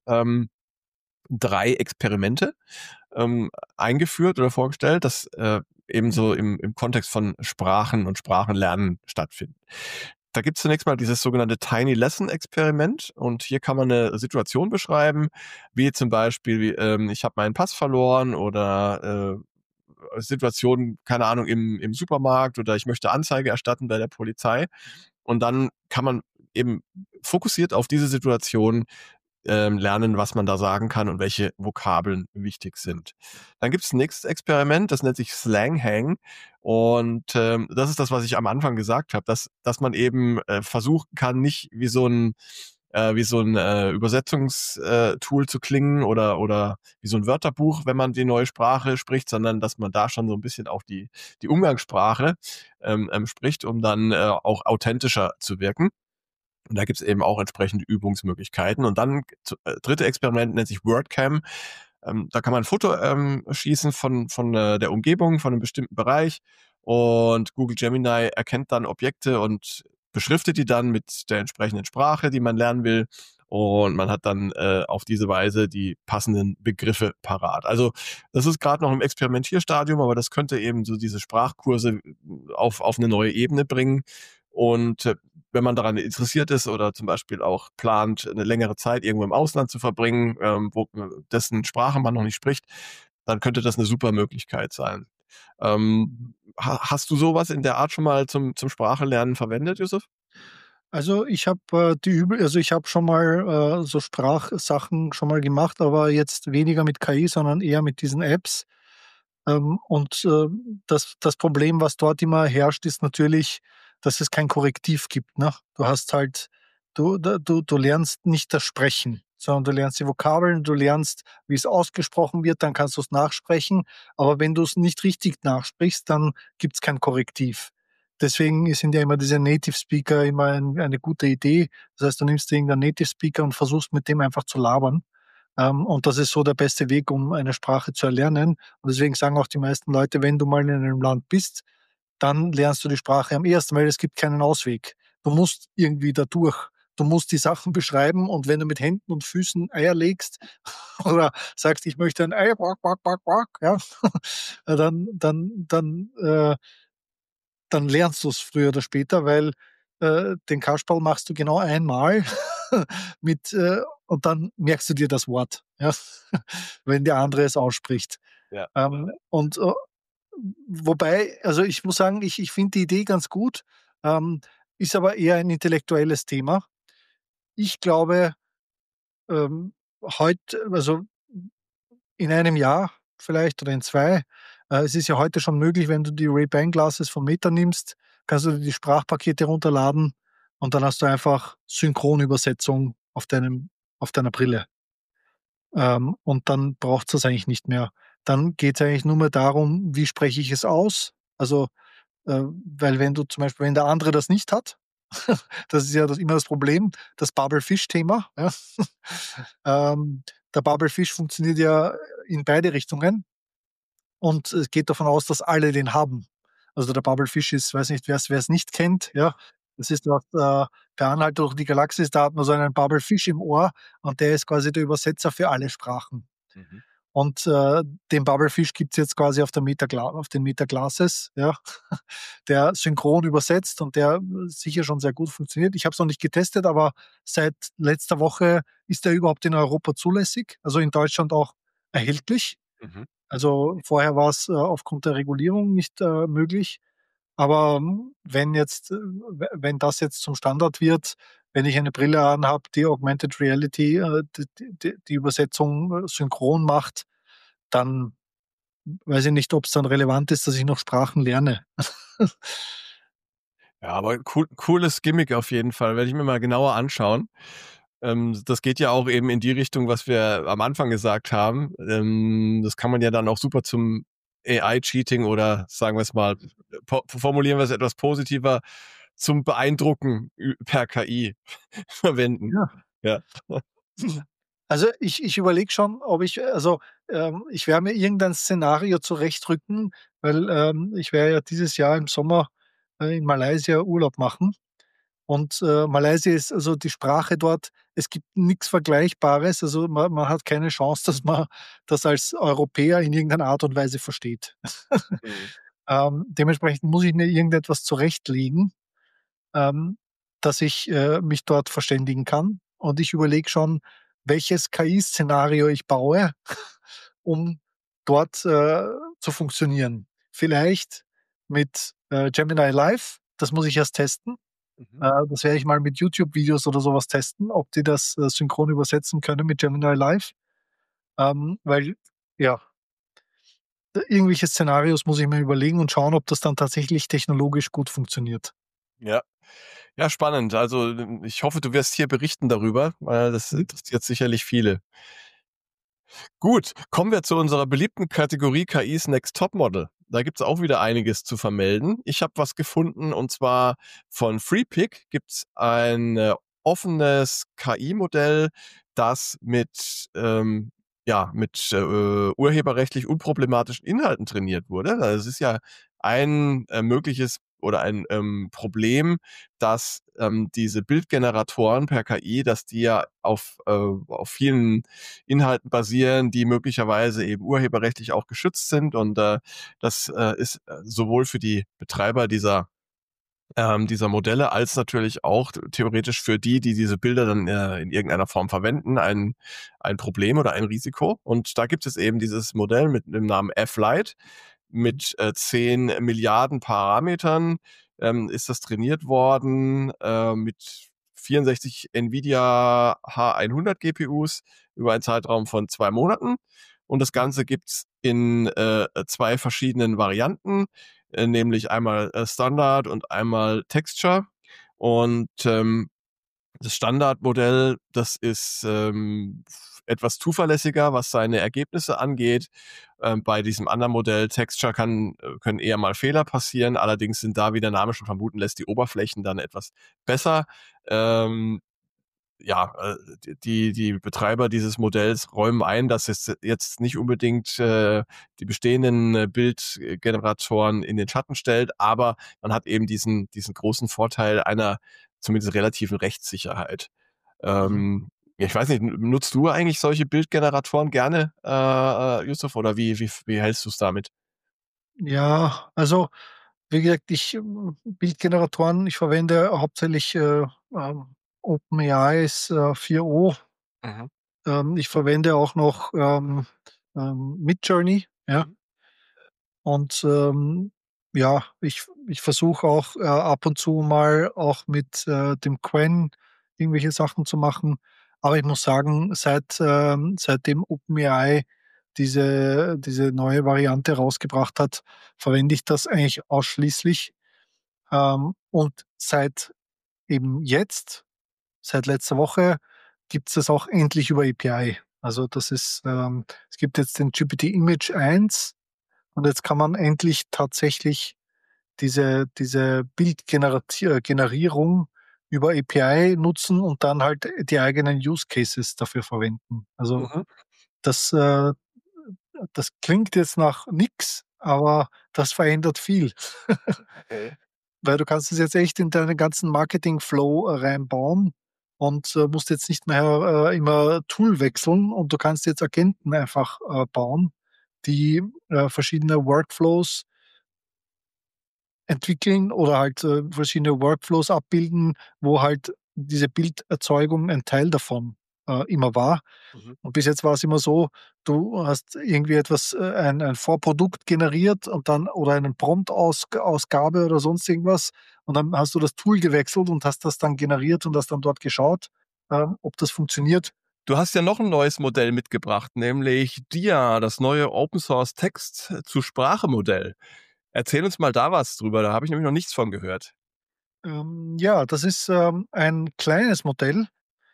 3 Experimente eingeführt oder vorgestellt, das eben so im Kontext von Sprachen und Sprachenlernen stattfinden. Da gibt es zunächst mal dieses sogenannte Tiny Lesson Experiment und hier kann man eine Situation beschreiben, wie zum Beispiel, ich habe meinen Pass verloren oder Situation, keine Ahnung, im Supermarkt oder ich möchte Anzeige erstatten bei der Polizei. Und dann kann man eben fokussiert auf diese Situation lernen, was man da sagen kann und welche Vokabeln wichtig sind. Dann gibt es ein nächstes Experiment, das nennt sich Slang Hang. Und das ist das, was ich am Anfang gesagt habe, dass man eben versuchen kann, nicht wie so ein Übersetzungstool zu klingen oder wie so ein Wörterbuch, wenn man die neue Sprache spricht, sondern dass man da schon so ein bisschen auch die Umgangssprache spricht, um dann auch authentischer zu wirken. Und da gibt's eben auch entsprechende Übungsmöglichkeiten. Und dann dritte Experiment nennt sich WordCam. Da kann man ein Foto schießen von der Umgebung, von einem bestimmten Bereich. Und Google Gemini erkennt dann Objekte und beschriftet die dann mit der entsprechenden Sprache, die man lernen will. Und man hat dann auf diese Weise die passenden Begriffe parat. Also das ist gerade noch im Experimentierstadium, aber das könnte eben so diese Sprachkurse auf eine neue Ebene bringen. Und wenn man daran interessiert ist oder zum Beispiel auch plant, eine längere Zeit irgendwo im Ausland zu verbringen, wo dessen Sprache man noch nicht spricht, dann könnte das eine super Möglichkeit sein. Ähm, mhm. hast du sowas in der Art schon mal zum Sprachelernen verwendet, Yusuf? Also, ich habe schon mal, so Sprachsachen schon mal gemacht, aber jetzt weniger mit KI, sondern eher mit diesen Apps. Das Problem, was dort immer herrscht, ist natürlich, dass es kein Korrektiv gibt, ne? Du hast halt du lernst nicht das Sprechen, sondern du lernst die Vokabeln, du lernst, wie es ausgesprochen wird, dann kannst du es nachsprechen. Aber wenn du es nicht richtig nachsprichst, dann gibt's kein Korrektiv. Deswegen sind ja immer diese Native Speaker immer eine gute Idee. Das heißt, du nimmst irgendeinen Native Speaker und versuchst mit dem einfach zu labern. Und das ist so der beste Weg, um eine Sprache zu erlernen. Und deswegen sagen auch die meisten Leute, wenn du mal in einem Land bist, dann lernst du die Sprache am ersten, weil es gibt keinen Ausweg. Du musst irgendwie da durch. Du musst die Sachen beschreiben und wenn du mit Händen und Füßen Eier legst oder sagst, ich möchte ein Ei, quack, quack, quack, quack, ja, dann dann lernst du es früher oder später, weil den Kasperl machst du genau einmal und dann merkst du dir das Wort, ja, wenn der andere es ausspricht. Ja. Und wobei, also ich muss sagen, ich finde die Idee ganz gut, ähm, ist aber eher ein intellektuelles Thema. Ich glaube, also in einem Jahr vielleicht oder in 2, es ist ja heute schon möglich, wenn du die Ray-Ban Glasses von Meta nimmst, kannst du dir die Sprachpakete runterladen und dann hast du einfach Synchronübersetzung auf deiner Brille. Und dann braucht's das eigentlich nicht mehr. Dann geht's eigentlich nur mehr darum, wie spreche ich es aus? Also, weil wenn du zum Beispiel wenn der andere das nicht hat, das ist ja immer das Problem, das Babel-Fish-Thema, ja. Ähm, Der Babel-Fish funktioniert ja in beide Richtungen und es geht davon aus, dass alle den haben. Also, der Babel-Fish ist, weiß nicht, wer's nicht kennt, ja, das ist was, per Anhalter durch die Galaxis, da hat man so einen Babel-Fish im Ohr und der ist quasi der Übersetzer für alle Sprachen. Mhm. Und, den Bubblefish gibt's jetzt quasi auf den Meta Glasses, ja, der synchron übersetzt und der sicher schon sehr gut funktioniert. Ich habe es noch nicht getestet, aber seit letzter Woche ist er überhaupt in Europa zulässig, also in Deutschland auch erhältlich. Mhm. Also, vorher war's, aufgrund der Regulierung nicht, möglich. Aber, wenn das jetzt zum Standard wird, wenn ich eine Brille anhabe, die Augmented Reality, die Übersetzung, synchron macht, dann weiß ich nicht, ob's dann relevant ist, dass ich noch Sprachen lerne. Ja, aber cooles Gimmick auf jeden Fall. Werde ich mir mal genauer anschauen. Das geht ja auch eben in die Richtung, was wir am Anfang gesagt haben. Das kann man ja dann auch super zum AI-Cheating oder sagen wir es mal, formulieren wir es etwas positiver, zum Beeindrucken per KI verwenden. Ja. Ja. Also, ich überlege schon, ob ich werde mir irgendein Szenario zurechtrücken, weil, ich werde ja dieses Jahr im Sommer, in Malaysia Urlaub machen. Und, Malaysia ist also die Sprache dort, es gibt nix Vergleichbares. Also, man hat keine Chance, dass man das als Europäer in irgendeiner Art und Weise versteht. Mhm. Dementsprechend muss ich mir irgendetwas zurechtlegen, ähm, dass ich, mich dort verständigen kann. Und ich überlege schon, welches KI-Szenario ich baue, um dort, zu funktionieren. Vielleicht mit, Gemini Live, das muss ich erst testen. Mhm. Das werde ich mal mit YouTube-Videos oder sowas testen, ob die das, synchron übersetzen können mit Gemini Live. Weil, ja, irgendwelche Szenarios muss ich mir überlegen und schauen, ob das dann tatsächlich technologisch gut funktioniert. Ja. Ja, spannend. Also ich hoffe, du wirst hier berichten darüber, weil das Mhm. interessiert sicherlich viele. Gut, kommen wir zu unserer beliebten Kategorie KI's Next Top Model. Da gibt's auch wieder einiges zu vermelden. Ich habe was gefunden und zwar von FreePic gibt's ein offenes KI-Modell, das mit urheberrechtlich unproblematischen Inhalten trainiert wurde. Also es ist ja ein mögliches oder ein Problem, dass diese Bildgeneratoren per KI, dass die ja auf vielen Inhalten basieren, die möglicherweise eben urheberrechtlich auch geschützt sind. Und das ist sowohl für die Betreiber dieser Modelle als natürlich auch theoretisch für die diese Bilder dann in irgendeiner Form verwenden, ein Problem oder ein Risiko. Und da gibt es eben dieses Modell mit dem Namen F-Lite mit 10 Milliarden Parametern ist das trainiert worden mit 64 Nvidia H100 GPUs über einen Zeitraum von 2 Monaten. Und das Ganze gibt's in 2 verschiedenen Varianten, nämlich einmal Standard und einmal Texture. Und das Standardmodell, das ist etwas zuverlässiger, was seine Ergebnisse angeht. Bei diesem anderen Modell Texture können eher mal Fehler passieren. Allerdings sind da, wie der Name schon vermuten lässt, die Oberflächen dann etwas besser. Ähm, ja, die Betreiber dieses Modells räumen ein, dass es jetzt nicht unbedingt die bestehenden Bildgeneratoren in den Schatten stellt, aber man hat eben diesen großen Vorteil einer zumindest relativen Rechtssicherheit. Mhm. Ja, ich weiß nicht, nutzt du eigentlich solche Bildgeneratoren gerne, Yusuf, oder wie hältst du es damit? Ja, also Wie gesagt, Bildgeneratoren, ich verwende hauptsächlich OpenAI's 4o. Mhm. Ich verwende auch noch Midjourney, ja. Mhm. Und ja, ich versuche auch ab und zu mal auch mit dem Quen irgendwelche Sachen zu machen. Aber ich muss sagen, seitdem OpenAI diese neue Variante rausgebracht hat, verwende ich das eigentlich ausschließlich. Und seit letzter Woche, gibt es das auch endlich über API. Also es gibt jetzt den GPT Image 1 und jetzt kann man endlich tatsächlich diese Bildgenerierung über API nutzen und dann halt die eigenen Use Cases dafür verwenden. Also Mhm. das, äh, das klingt jetzt nach nix, aber das verändert viel. Okay. Weil du kannst es jetzt echt in deinen ganzen Marketing-Flow reinbauen und musst jetzt nicht mehr immer Tool wechseln und du kannst jetzt Agenten einfach bauen, die verschiedene Workflows entwickeln oder halt verschiedene Workflows abbilden, wo halt diese Bilderzeugung ein Teil davon immer war. Mhm. Und bis jetzt war es immer so, du hast irgendwie ein Vorprodukt generiert und dann oder einen Prompt-Ausgabe oder sonst irgendwas und dann hast du das Tool gewechselt und hast das dann generiert und hast dann dort geschaut, ob das funktioniert. Du hast ja noch ein neues Modell mitgebracht, nämlich DIA, das neue Open Source Text zu Sprache Modell. Erzähl uns mal da was drüber, da habe ich nämlich noch nichts von gehört. Ja, das ist ein kleines Modell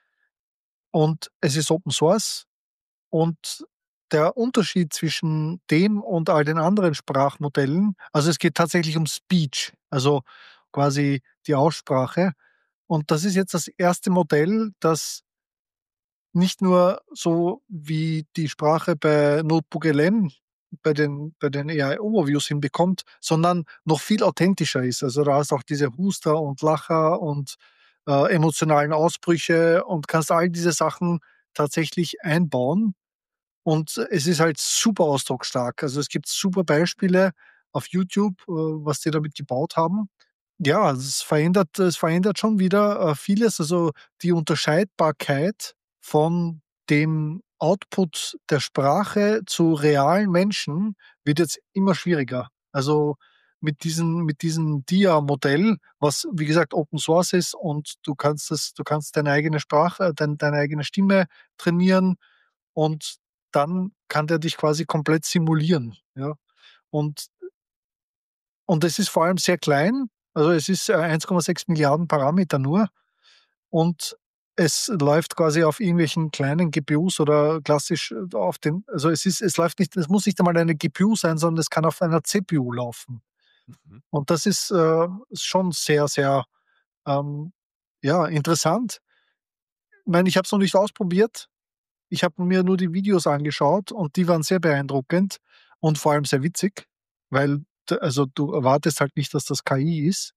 und es ist Open Source. Und der Unterschied zwischen dem und all den anderen Sprachmodellen, also es geht tatsächlich um Speech, also quasi die Aussprache. Und das ist jetzt das erste Modell, das nicht nur so wie die Sprache bei NotebookLM bei den AI-Overviews hinbekommt, sondern noch viel authentischer ist. Also da hast du auch diese Huster und Lacher und emotionalen Ausbrüche und kannst all diese Sachen tatsächlich einbauen. Und es ist halt super ausdrucksstark. Also, es gibt super Beispiele auf YouTube, was die damit gebaut haben. Ja, es verändert schon wieder vieles. Also, die Unterscheidbarkeit von dem Output der Sprache zu realen Menschen wird jetzt immer schwieriger. Also, mit diesem DIA-Modell, was wie gesagt Open Source ist und du kannst deine eigene Stimme trainieren und dann kann der dich quasi komplett simulieren, ja? Und und es ist vor allem sehr klein, also es ist 1,6 Milliarden Parameter nur und es läuft quasi auf irgendwelchen kleinen GPUs oder klassisch auf den also es muss nicht einmal eine GPU sein, sondern es kann auf einer CPU laufen. Mhm. Und das ist schon sehr, sehr, ähm, ja, interessant. Ich meine, ich habe es noch nicht ausprobiert. Ich habe mir nur die Videos angeschaut und die waren sehr beeindruckend und vor allem sehr witzig, weil du erwartest halt nicht, dass das KI ist.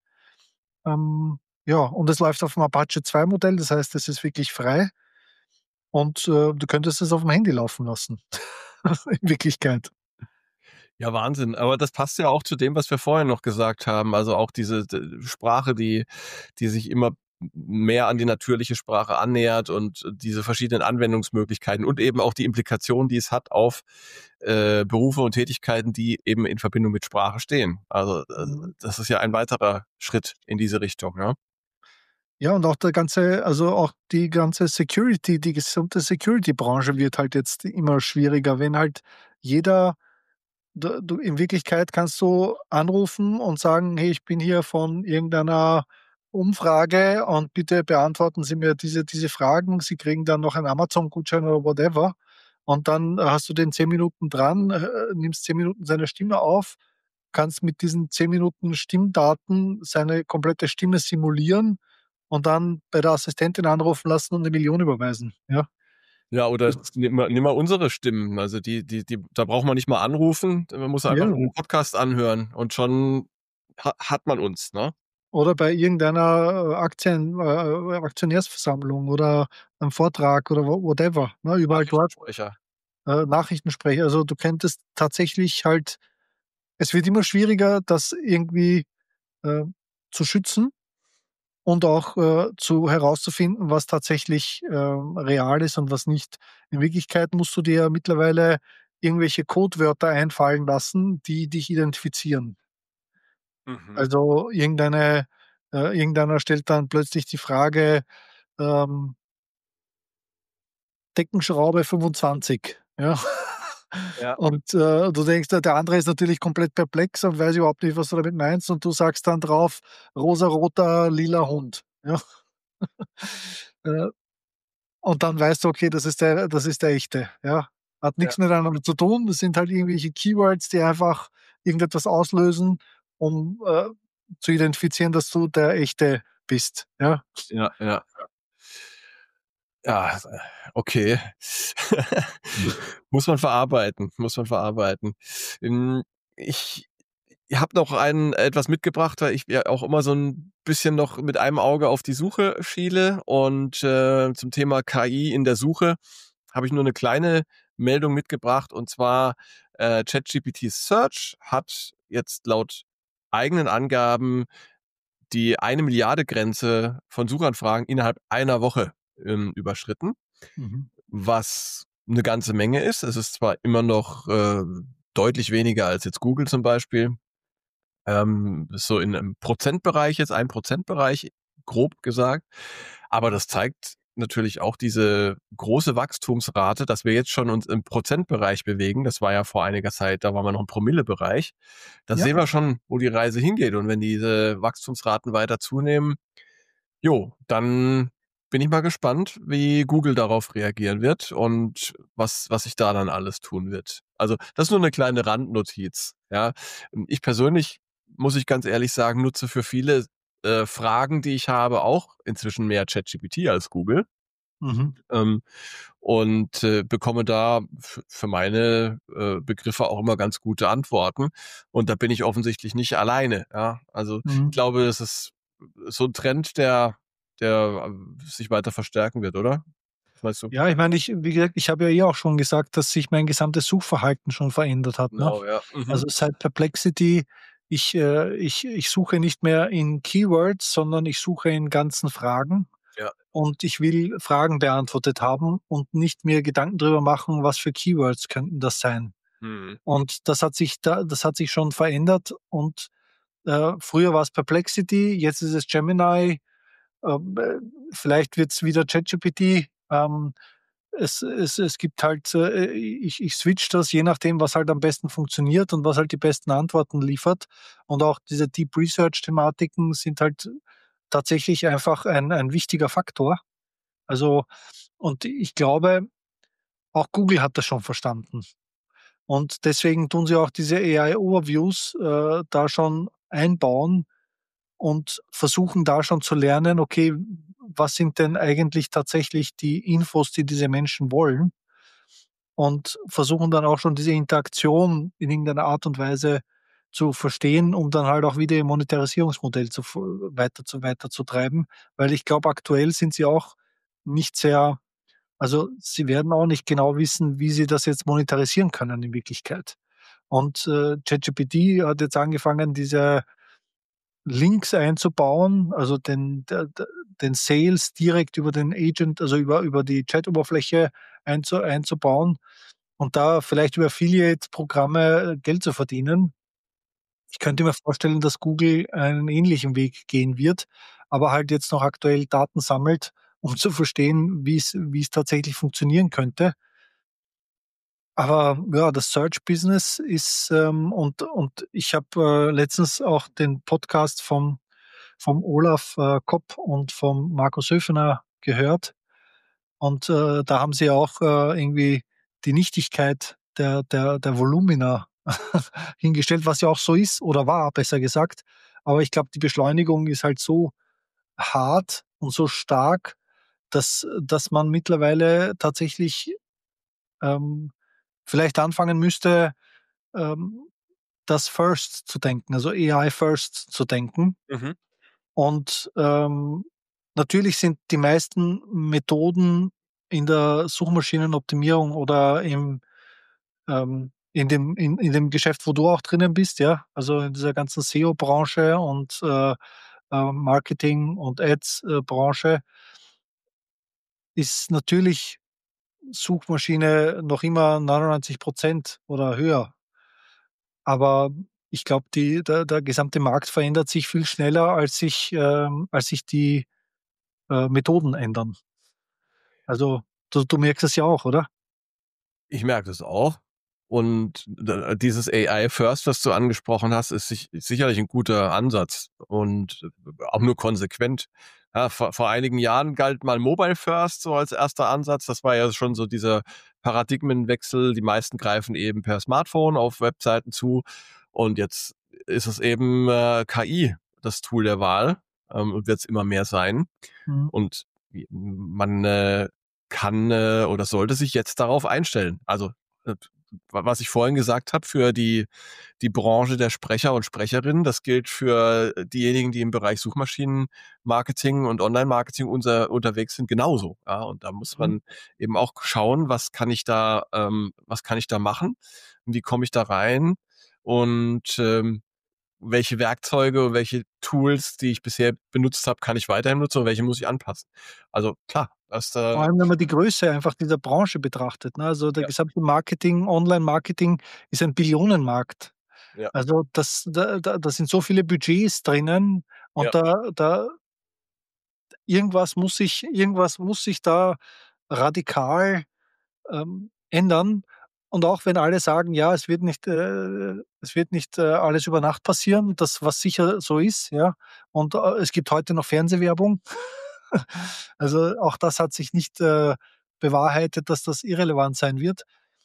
Ja, und es läuft auf dem Apache 2 Modell, das heißt, es ist wirklich frei und du könntest es auf dem Handy laufen lassen in Wirklichkeit. Ja, Wahnsinn. Aber das passt ja auch zu dem, was wir vorhin noch gesagt haben. Also auch diese Sprache, die sich immer mehr an die natürliche Sprache annähert und diese verschiedenen Anwendungsmöglichkeiten und eben auch die Implikationen, die es hat auf Berufe und Tätigkeiten, die eben in Verbindung mit Sprache stehen. Also Mhm. das ist ja ein weiterer Schritt in diese Richtung. Ja? Ja, und auch die gesamte Security-Branche wird halt jetzt immer schwieriger, wenn halt jeder du in Wirklichkeit kannst du anrufen und sagen: „Hey, ich bin hier von irgendeiner Umfrage und bitte beantworten Sie mir diese Fragen.“ Sie kriegen dann noch einen Amazon-Gutschein oder whatever. Und dann hast du den 10 Minuten dran, nimmst 10 Minuten seine Stimme auf, kannst mit diesen 10 Minuten Stimmdaten seine komplette Stimme simulieren und dann bei der Assistentin anrufen lassen und 1.000.000 überweisen, ja? Ja, oder Das nimm mal unsere Stimmen. Also da braucht man nicht mal anrufen, man muss einfach ja. nur 'nen Podcast anhören und schon hat man uns, ne? Oder bei irgendeiner Aktionärsversammlung oder 'nem Vortrag oder whatever, ne, überall dort, Nachrichtensprecher. Nachrichtensprecher. Also, du könntest tatsächlich halt es wird immer schwieriger, das irgendwie äh, zu schützen und auch herauszufinden, was tatsächlich real ist und was nicht. In Wirklichkeit musst du dir ja mittlerweile irgendwelche Codewörter einfallen lassen, die dich identifizieren. Mhm. Also irgendeiner stellt dann plötzlich die Frage, ähm, Deckenschraube 25, ja. Ja, Und du denkst, der andere ist natürlich komplett perplex und weiß überhaupt nicht, was du damit meinst, und du sagst dann drauf: „Rosaroter lila Hund", ja. Äh, und dann weißt du, okay, das ist der echte, ja. Hat ja, nix miteinander zu tun. Das sind halt irgendwelche Keywords, die einfach irgendetwas auslösen, um zu identifizieren, dass du der Echte bist, ja. ja, ja. Ja, okay. Muss man verarbeiten, muss man verarbeiten. Ich habe noch etwas mitgebracht, weil ich ja auch immer so ein bisschen noch mit einem Auge auf die Suche schiele und, zum Thema KI in der Suche habe ich nur eine kleine Meldung mitgebracht, und zwar, ChatGPT Search hat jetzt laut eigenen Angaben die 1 Milliarde Grenze von Suchanfragen innerhalb einer Woche, überschritten, Mhm. was eine ganze Menge ist. Es ist zwar immer noch, deutlich weniger als jetzt Google zum Beispiel, ist so in einem Prozentbereich jetzt, 1 Prozentbereich, grob gesagt. Aber das zeigt natürlich auch diese große Wachstumsrate, dass wir jetzt schon uns im Prozentbereich bewegen. Das war ja vor einiger Zeit, da waren wir noch im Promillebereich. Da Ja. sehen wir schon, wo die Reise hingeht. Und wenn diese Wachstumsraten weiter zunehmen, jo, dann bin ich mal gespannt, wie Google darauf reagieren wird und was sich da dann alles tun wird. Also, das ist nur eine kleine Randnotiz, ja. Ich persönlich, muss ich ganz ehrlich sagen, nutze für viele, Fragen, die ich habe, auch inzwischen mehr ChatGPT als Google, Mhm. ähm, und, bekomme da für meine, Begriffe auch immer ganz gute Antworten. Und da bin ich offensichtlich nicht alleine, ja. Also, ich Mhm. glaube, das ist so ein Trend, der sich weiter verstärken wird, oder? Was meinst du? Ja, ich meine, wie gesagt, ich habe ja auch schon gesagt, dass sich mein gesamtes Suchverhalten schon verändert hat, ne? Genau, ja. Mhm. Also, seit Perplexity, ich suche nicht mehr in Keywords, sondern ich suche in ganzen Fragen, Ja. und ich will Fragen beantwortet haben und nicht mir Gedanken darüber machen, was für Keywords könnten das sein. Mhm. Und das hat sich schon verändert, und früher war es Perplexity, jetzt ist es Gemini, ähm, äh, vielleicht wird's wieder ChatGPT. Es gibt halt ich switch das, je nachdem, was halt am besten funktioniert und was halt die besten Antworten liefert. Und auch diese Deep Research Thematiken sind halt tatsächlich einfach ein wichtiger Faktor. Also, und ich glaube, auch Google hat das schon verstanden. Und deswegen tun sie auch diese AI Overviews da schon einbauen und versuchen da schon zu lernen, okay, was sind denn eigentlich tatsächlich die Infos, die diese Menschen wollen? Und versuchen dann auch schon diese Interaktion in irgendeiner Art und Weise zu verstehen, um dann halt auch wieder ihr Monetarisierungsmodell weiter zu treiben. Weil ich glaube, aktuell sind sie auch nicht sehr, also, sie werden auch nicht genau wissen, wie sie das jetzt monetarisieren können in Wirklichkeit. Und ChatGPT hat jetzt angefangen, diese Links einzubauen, also den Sales direkt über den Agent, also über die Chat-Oberfläche einzubauen und da vielleicht über Affiliate-Programme Geld zu verdienen. Ich könnte mir vorstellen, dass Google einen ähnlichen Weg gehen wird, aber halt jetzt noch aktuell Daten sammelt, um zu verstehen, wie es tatsächlich funktionieren könnte. Aber ja, das Search-Business ist, und ich habe letztens auch den Podcast vom Olaf Kopp und vom Markus Höfener gehört. Und da haben sie auch irgendwie die Nichtigkeit der Volumina hingestellt, was ja auch so ist oder war, besser gesagt. Aber ich glaube, die Beschleunigung ist halt so hart und so stark, dass man mittlerweile tatsächlich ähm, vielleicht anfangen müsste, ähm, das First zu denken, also AI First zu denken. Mhm. Und natürlich sind die meisten Methoden in der Suchmaschinenoptimierung oder im in dem Geschäft, wo du auch drinnen bist, ja, also in dieser ganzen SEO-Branche und Marketing- und Ads-Branche, ist natürlich Suchmaschine noch immer 99% oder höher. Aber ich glaube, der gesamte Markt verändert sich viel schneller, als sich die Methoden ändern. Also du merkst es ja auch, oder? Ich merke das auch. Und dieses AI First, was du angesprochen hast, ist sicherlich ein guter Ansatz und auch nur konsequent. Ja, vor einigen Jahren galt mal Mobile First so als erster Ansatz. Das war ja schon so dieser Paradigmenwechsel. Die meisten greifen eben per Smartphone auf Webseiten zu. Und jetzt ist es eben KI, das Tool der Wahl, und wird es immer mehr sein. Mhm. Und man kann oder sollte sich jetzt darauf einstellen. Also äh, was ich vorhin gesagt habe, für die Branche der Sprecher und Sprecherinnen, das gilt für diejenigen, die im Bereich Suchmaschinenmarketing und Online-Marketing unterwegs sind, genauso. Ja, und da muss Mhm. man eben auch schauen, was kann ich da machen? Wie komme ich da rein? Und welche Werkzeuge und welche Tools, die ich bisher benutzt habe, kann ich weiterhin nutzen und welche muss ich anpassen? Also klar, Vor allem, wenn man die Größe einfach dieser Branche betrachtet, ne? Also, der ja, gesamte Marketing, Online-Marketing ist ein Billionenmarkt. ja, Also, da sind so viele Budgets drinnen ja, und da irgendwas muss sich da radikal ändern. Und auch wenn alle sagen: „Ja, es wird nicht alles über Nacht passieren", das was sicher so ist, ja. Und es gibt heute noch Fernsehwerbung. Also, auch das hat sich nicht bewahrheitet, dass das irrelevant sein wird.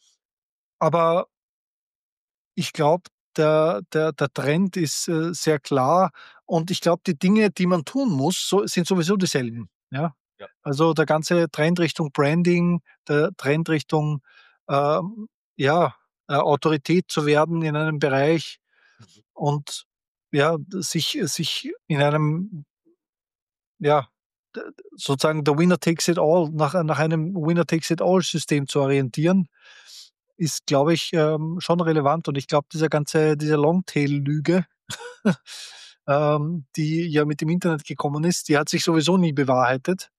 Aber ich glaube, der Trend ist sehr klar, und ich glaube, die Dinge, die man tun muss, sind sowieso dieselben, ja? ja. Also, der ganze Trend Richtung Branding, der Trend Richtung, ähm, ja, Autorität zu werden in einem Bereich und, ja, sich in einem, ja, d sozusagen der Winner takes it all, nach einem Winner takes it all System zu orientieren, ist, glaube ich, schon relevant. Und ich glaube, diese Longtail-Lüge, die ja mit dem Internet gekommen ist, die hat sich sowieso nie bewahrheitet,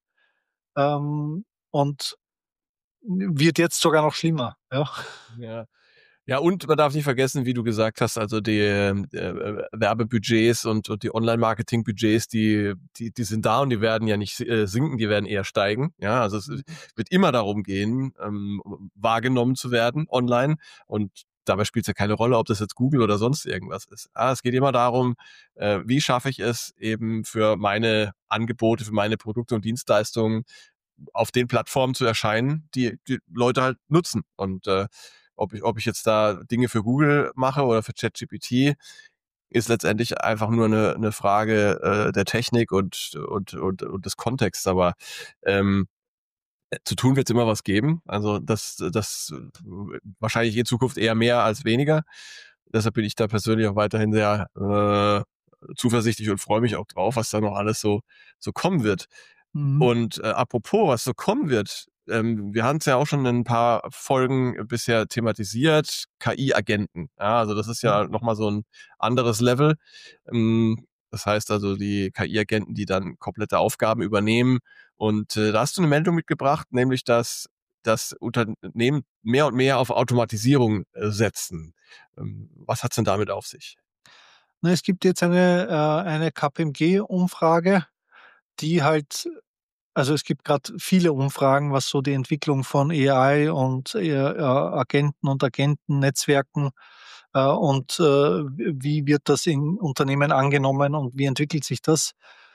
und wird jetzt sogar noch schlimmer, ja. Ja. Ja, und man darf nicht vergessen, wie du gesagt hast, also die Werbebudgets und die Online-Marketing-Budgets, die sind da und die werden ja nicht sinken, die werden eher steigen. Ja, also es Mhm. wird immer darum gehen, wahrgenommen zu werden online. Und dabei spielt es ja keine Rolle, ob das jetzt Google oder sonst irgendwas ist. Ja, es geht immer darum, wie schaffe ich es eben für meine Angebote, für meine Produkte und Dienstleistungen auf den Plattformen zu erscheinen, die Leute halt nutzen. Und ob ich jetzt da Dinge für Google mache oder für ChatGPT, ist letztendlich einfach nur eine Frage der Technik und des Kontexts. Aber ähm, zu tun wird es immer was geben. Also das wahrscheinlich in Zukunft eher mehr als weniger. Deshalb bin ich da persönlich auch weiterhin sehr zuversichtlich und freue mich auch drauf, was da noch alles so kommen wird. Mhm. Und apropos, was so kommen wird, wir haben es ja auch schon in ein paar Folgen bisher thematisiert, KI-Agenten. Ja, also das ist Mhm. ja nochmal so ein anderes Level. Das heißt also die KI-Agenten, die dann komplette Aufgaben übernehmen. Und da hast du eine Meldung mitgebracht, nämlich dass Unternehmen mehr und mehr auf Automatisierung setzen. Was hat's denn damit auf sich? Na, es gibt jetzt eine KPMG-Umfrage, die halt, also, es gibt gerade viele Umfragen, was so die Entwicklung von AI und Agenten und Agentennetzwerken, und wie wird das in Unternehmen angenommen und wie entwickelt sich das?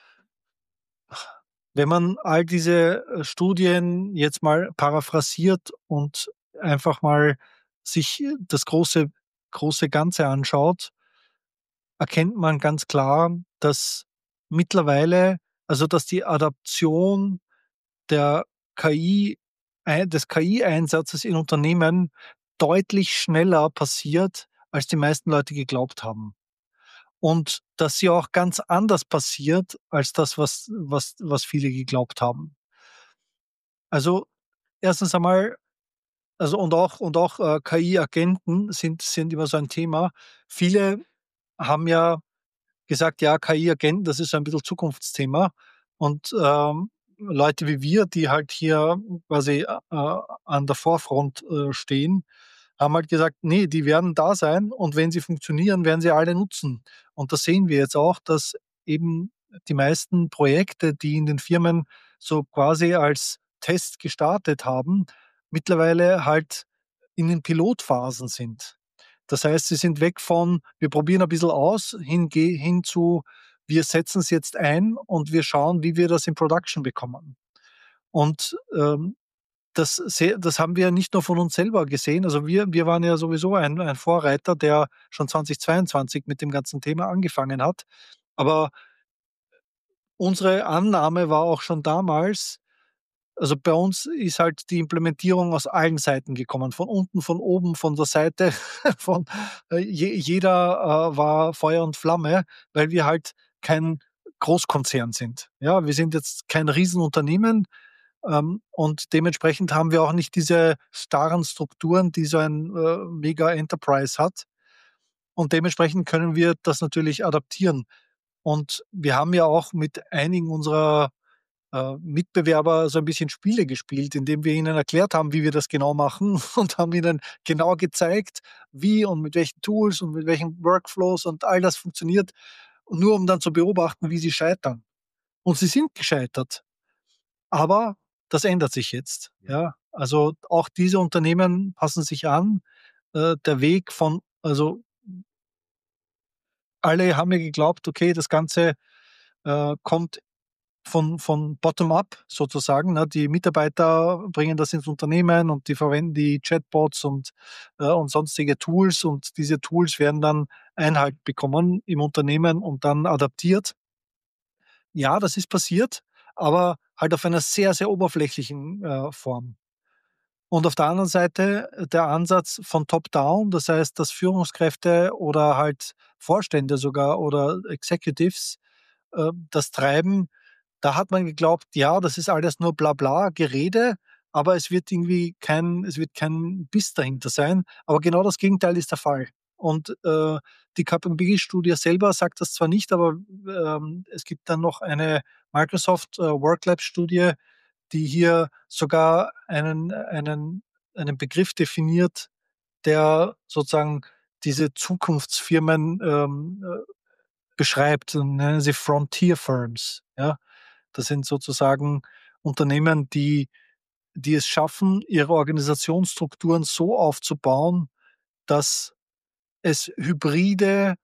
Wenn man all diese Studien jetzt mal paraphrasiert und einfach mal sich das große Ganze anschaut, erkennt man ganz klar, dass mittlerweile, also, dass die Adaption der KI des KI-Einsatzes in Unternehmen deutlich schneller passiert, als die meisten Leute geglaubt haben. Und dass sie auch ganz anders passiert als das, was viele geglaubt haben. Also, erstens einmal, also und auch KI-Agenten sind immer so ein Thema. Viele haben ja gesagt: „Ja, KI-Agenten, das ist so ein bisschen Zukunftsthema.“ Und, Leute wie wir, die halt hier quasi, an der Vorfront, stehen, haben halt gesagt: „Ne, die werden da sein und wenn sie funktionieren, werden sie alle nutzen.“ Und das sehen wir jetzt auch, dass eben die meisten Projekte, die in den Firmen so quasi als Test gestartet haben, mittlerweile halt in den Pilotphasen sind. Das heißt, sie sind weg von: „Wir probieren ein bisschen aus“, hin zu: „Wir setzen es jetzt ein und wir schauen, wie wir das in Production bekommen.“ Und, das haben wir nicht nur von uns selber gesehen. Also, wir waren ja sowieso ein Vorreiter, der schon 2022 mit dem ganzen Thema angefangen hat. Aber unsere Annahme war auch schon damals, also, bei uns ist halt die Implementierung aus allen Seiten gekommen, von unten, von oben, von der Seite, von jeder, war Feuer und Flamme, weil wir halt kein Großkonzern sind. Ja, wir sind jetzt kein Riesenunternehmen, und dementsprechend haben wir auch nicht diese starren Strukturen, die so ein, Mega-Enterprise hat. Und dementsprechend können wir das natürlich adaptieren. Und wir haben ja auch mit einigen unserer Mitbewerber so ein bisschen Spiele gespielt, indem wir ihnen erklärt haben, wie wir das genau machen und haben ihnen genau gezeigt, wie und mit welchen Tools und mit welchen Workflows und all das funktioniert, nur um dann zu beobachten, wie sie scheitern. Und sie sind gescheitert, aber das ändert sich jetzt, Ja. ja. Also, auch diese Unternehmen passen sich an. Der Weg von, also, alle haben ja geglaubt, okay, das Ganze, kommt von bottom up sozusagen, ne? Die Mitarbeiter bringen das ins Unternehmen und die verwenden die Chatbots und sonstige Tools und diese Tools werden dann Einhalt bekommen im Unternehmen und dann adaptiert. Ja, das ist passiert, aber halt auf einer sehr, sehr oberflächlichen, Form. Und auf der anderen Seite der Ansatz von top down, das heißt, dass Führungskräfte oder halt Vorstände sogar oder Executives, das treiben. Da hat man geglaubt, ja, das ist alles nur Blabla, Gerede, aber es wird kein Biss dahinter sein. Aber genau das Gegenteil ist der Fall. Und, die KPMG-Studie selber sagt das zwar nicht, aber, es gibt dann noch eine Microsoft, WorkLabs-Studie, die hier sogar einen Begriff definiert, der sozusagen diese Zukunftsfirmen, beschreibt und nennen sie Frontier Firms, ja? Das sind sozusagen Unternehmen, die es schaffen, ihre Organisationsstrukturen so aufzubauen, dass es hybride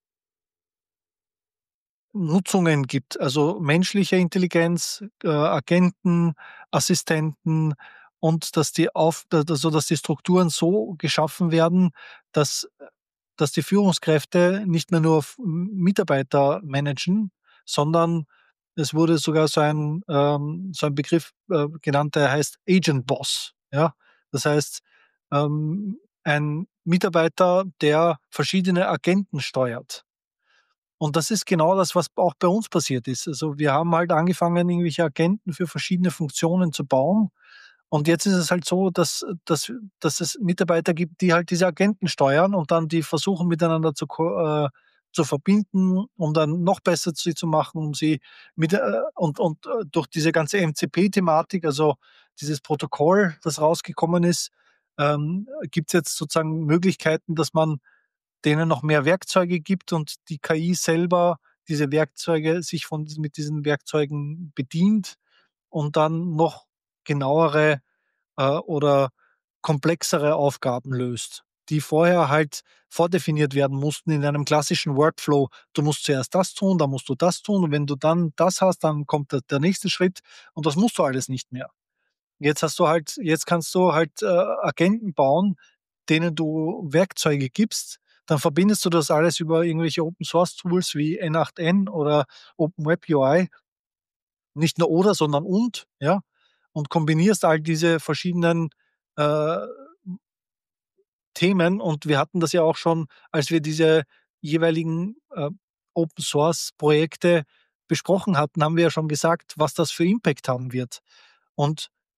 Nutzungen gibt, also menschliche Intelligenz, Agenten, Assistenten und dass die auf da also, dass die Strukturen so geschaffen werden, dass die Führungskräfte nicht mehr nur Mitarbeiter managen, sondern es wurde sogar so ein Begriff, genannt, der heißt Agent Boss, ja? Das heißt, ein Mitarbeiter, der verschiedene Agenten steuert. Und das ist genau das, was auch bei uns passiert ist. Also, wir haben halt angefangen, irgendwelche Agenten für verschiedene Funktionen zu bauen. Und jetzt ist es halt so, dass es Mitarbeiter gibt, die halt diese Agenten steuern und dann die versuchen, miteinander zu verbinden, um dann noch besser sie zu machen, um sie durch diese ganze MCP-Thematik, also dieses Protokoll, das rausgekommen ist, gibt es jetzt sozusagen Möglichkeiten, dass man denen noch mehr Werkzeuge gibt und die KI selber diese Werkzeuge sich mit diesen Werkzeugen bedient und dann noch genauere, oder komplexere Aufgaben löst, die vorher halt vordefiniert werden mussten in einem klassischen Workflow. Du musst zuerst das tun, dann musst du das tun und wenn du dann das hast, dann kommt der nächste Schritt und das musst du alles nicht mehr. Jetzt kannst du halt, Agenten bauen, denen du Werkzeuge gibst. Dann verbindest du das alles über irgendwelche Open Source Tools wie N8N oder OpenWeb UI. Nicht nur oder, sondern und, ja? Und kombinierst all diese verschiedenen, äh, Themen. Und wir hatten das ja auch schon, als wir diese jeweiligen, Open Source Projekte besprochen hatten, haben wir ja schon gesagt, was das für Impact haben wird. Und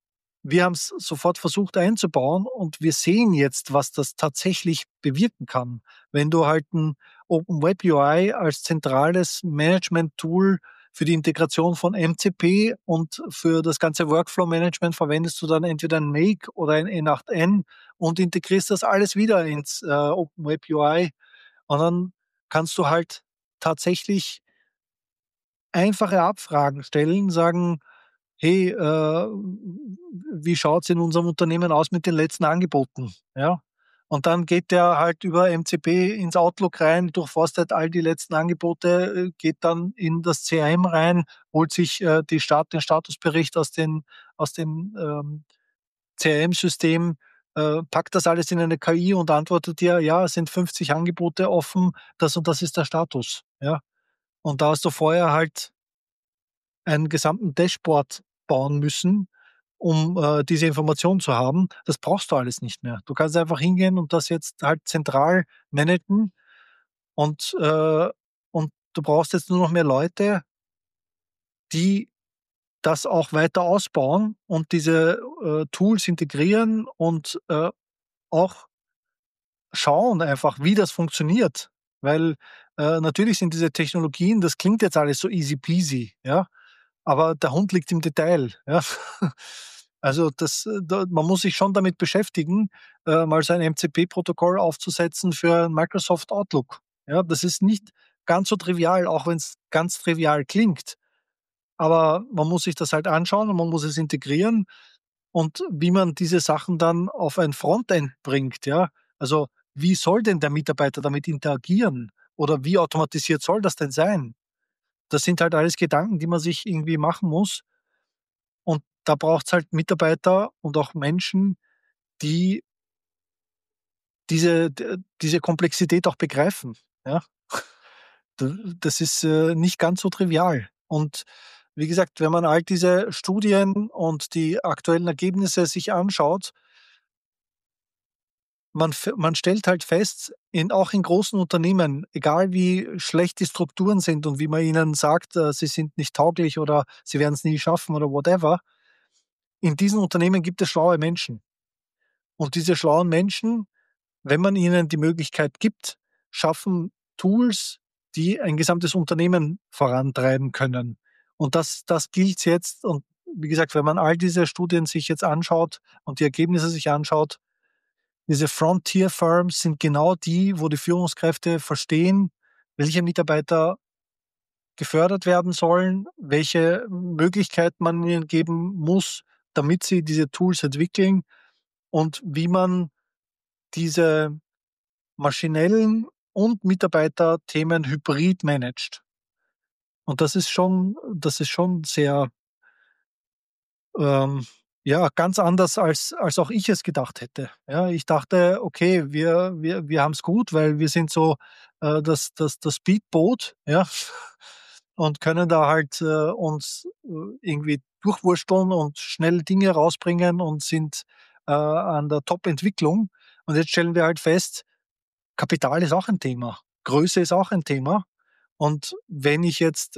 wir haben es sofort versucht einzubauen und wir sehen jetzt, was das tatsächlich bewirken kann. Wenn du halt 'n Open Web UI als zentrales Management-Tool für die Integration von MCP und für das ganze Workflow-Management verwendest du dann entweder ein Make oder ein N8N und integrierst das alles wieder ins, Open Web UI. Und dann kannst du halt tatsächlich einfache Abfragen stellen, sagen: „Hey, wie schaut's in unserem Unternehmen aus mit den letzten Angeboten?“ Ja? Und dann geht der halt über MCP ins Outlook rein, durchforstet all die letzten Angebote, geht dann in das CRM rein, holt sich, den Statusbericht aus dem CRM-System, packt das alles in eine KI und antwortet dir: „Ja, es sind 50 Angebote offen, das und das ist der Status“, ja? Und da hast du vorher halt einen gesamten Dashboard bauen müssen, um, diese Information zu haben. Das brauchst du alles nicht mehr. Du kannst einfach hingehen und das jetzt halt zentral managen und, und du brauchst jetzt nur noch mehr Leute, die das auch weiter ausbauen und diese, Tools integrieren und, auch schauen einfach, wie das funktioniert. Weil, natürlich sind diese Technologien, das klingt jetzt alles so easy peasy, ja, aber der Hund liegt im Detail, ja. Also, man muss sich schon damit beschäftigen, mal so ein MCP-Protokoll aufzusetzen für Microsoft Outlook. Ja, das ist nicht ganz so trivial, auch wenn es ganz trivial klingt. Aber man muss sich das halt anschauen und man muss es integrieren und wie man diese Sachen dann auf ein Frontend bringt, ja? Also, wie soll denn der Mitarbeiter damit interagieren oder wie automatisiert soll das denn sein? Das sind halt alles Gedanken, die man sich irgendwie machen muss und da braucht's halt Mitarbeiter und auch Menschen, die diese Komplexität auch begreifen, ja? Das ist, nicht ganz so trivial. Und wie gesagt, wenn man all diese Studien und die aktuellen Ergebnisse sich anschaut, man stellt halt fest, auch in großen Unternehmen, egal wie schlecht die Strukturen sind und wie man ihnen sagt, sie sind nicht tauglich oder sie werden es nie schaffen oder whatever, in diesen Unternehmen gibt es schlaue Menschen. Und diese schlauen Menschen, wenn man ihnen die Möglichkeit gibt, schaffen Tools, die ein gesamtes Unternehmen vorantreiben können. Und das gilt jetzt und wie gesagt, wenn man all diese Studien sich jetzt anschaut und die Ergebnisse sich anschaut, diese Frontier Firms sind genau die, wo die Führungskräfte verstehen, welche Mitarbeiter gefördert werden sollen, welche Möglichkeit man ihnen geben muss, damit sie diese Tools entwickeln und wie man diese maschinellen und Mitarbeiterthemen hybrid managt. Und das ist schon sehr, ähm, ja, ganz anders, als auch ich es gedacht hätte. Ja, ich dachte: „Okay, wir haben's gut, weil wir sind so, das Speedboot, ja, und können da halt, uns, irgendwie durchwursteln und schnell Dinge rausbringen und sind, an der Top-Entwicklung.“ Und jetzt stellen wir halt fest, Kapital ist auch ein Thema. Größe ist auch ein Thema. Und wenn ich jetzt,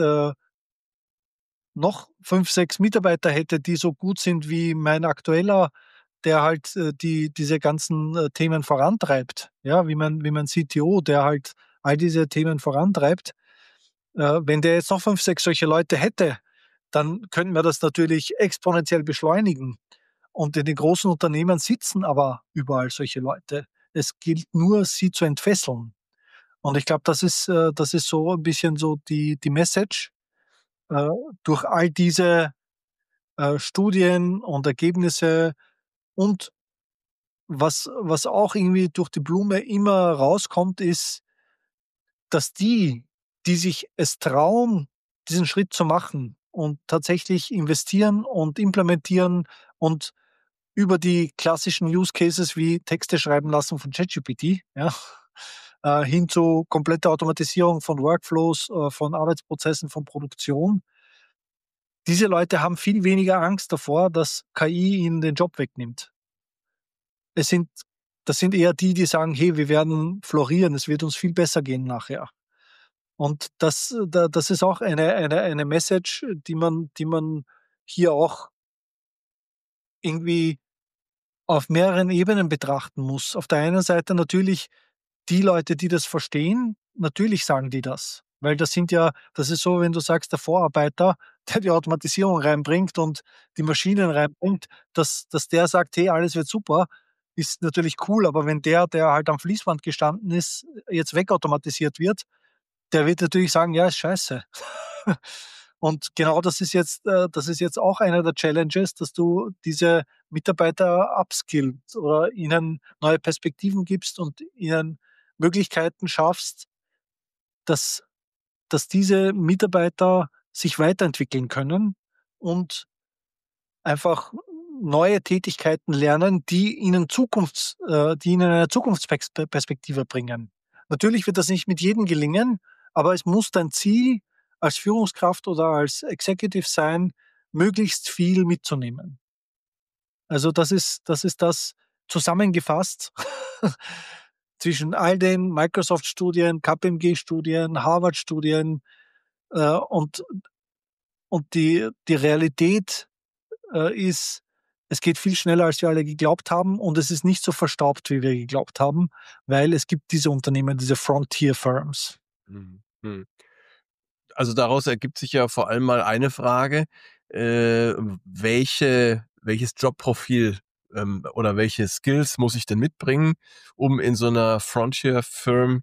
noch 5, 6 Mitarbeiter hätte, die so gut sind wie mein aktueller, der halt, diese ganzen, Themen vorantreibt, ja, wie mein CTO, der halt all diese Themen vorantreibt. Wenn der jetzt noch 5, 6 solche Leute hätte, dann könnten wir das natürlich exponentiell beschleunigen. Und in den großen Unternehmen sitzen aber überall solche Leute. Es gilt nur, sie zu entfesseln. Und ich glaube, das ist so ein bisschen so die Message, äh, durch all diese, Studien und Ergebnisse und was auch irgendwie durch die Blume immer rauskommt, ist, dass die sich es trauen, diesen Schritt zu machen und tatsächlich investieren und implementieren und über die klassischen Use Cases wie Texte schreiben lassen von ChatGPT, ja, hin zu kompletter Automatisierung von Workflows, von Arbeitsprozessen, von Produktion. Diese Leute haben viel weniger Angst davor, dass KI ihnen den Job wegnimmt. Es sind Das sind eher die, die sagen: „Hey, wir werden florieren, es wird uns viel besser gehen nachher.“ Und das ist auch eine Message, die man hier auch irgendwie auf mehreren Ebenen betrachten muss. Auf der einen Seite natürlich die Leute, die das verstehen, natürlich sagen die das. Weil das ist so, wenn du sagst, der Vorarbeiter, der die Automatisierung reinbringt und die Maschinen reinbringt, dass der sagt, hey, alles wird super, ist natürlich cool. Aber wenn der halt am Fließband gestanden ist, jetzt wegautomatisiert wird, der wird natürlich sagen, ja, ist scheiße. Und genau das ist jetzt auch einer der Challenges, dass du diese Mitarbeiter upskillst oder ihnen neue Perspektiven gibst und ihnen Möglichkeiten schaffst, dass, dass diese Mitarbeiter sich weiterentwickeln können und einfach neue Tätigkeiten lernen, die ihnen eine Zukunftsperspektive bringen. Natürlich wird das nicht mit jedem gelingen, aber es muss dein Ziel als Führungskraft oder als Executive sein, möglichst viel mitzunehmen. Also das ist das zusammengefasst zwischen all den Microsoft-Studien, KPMG-Studien, Harvard-Studien äh, und, und die Realität ist, es geht viel schneller, als wir alle geglaubt haben und es ist nicht so verstaubt, wie wir geglaubt haben, weil es gibt diese Unternehmen, diese Frontier Firms. Mhm. Mhm. Also daraus ergibt sich ja vor allem mal eine Frage, welches Jobprofil oder welche Skills muss ich denn mitbringen, um in so einer Frontier-Firm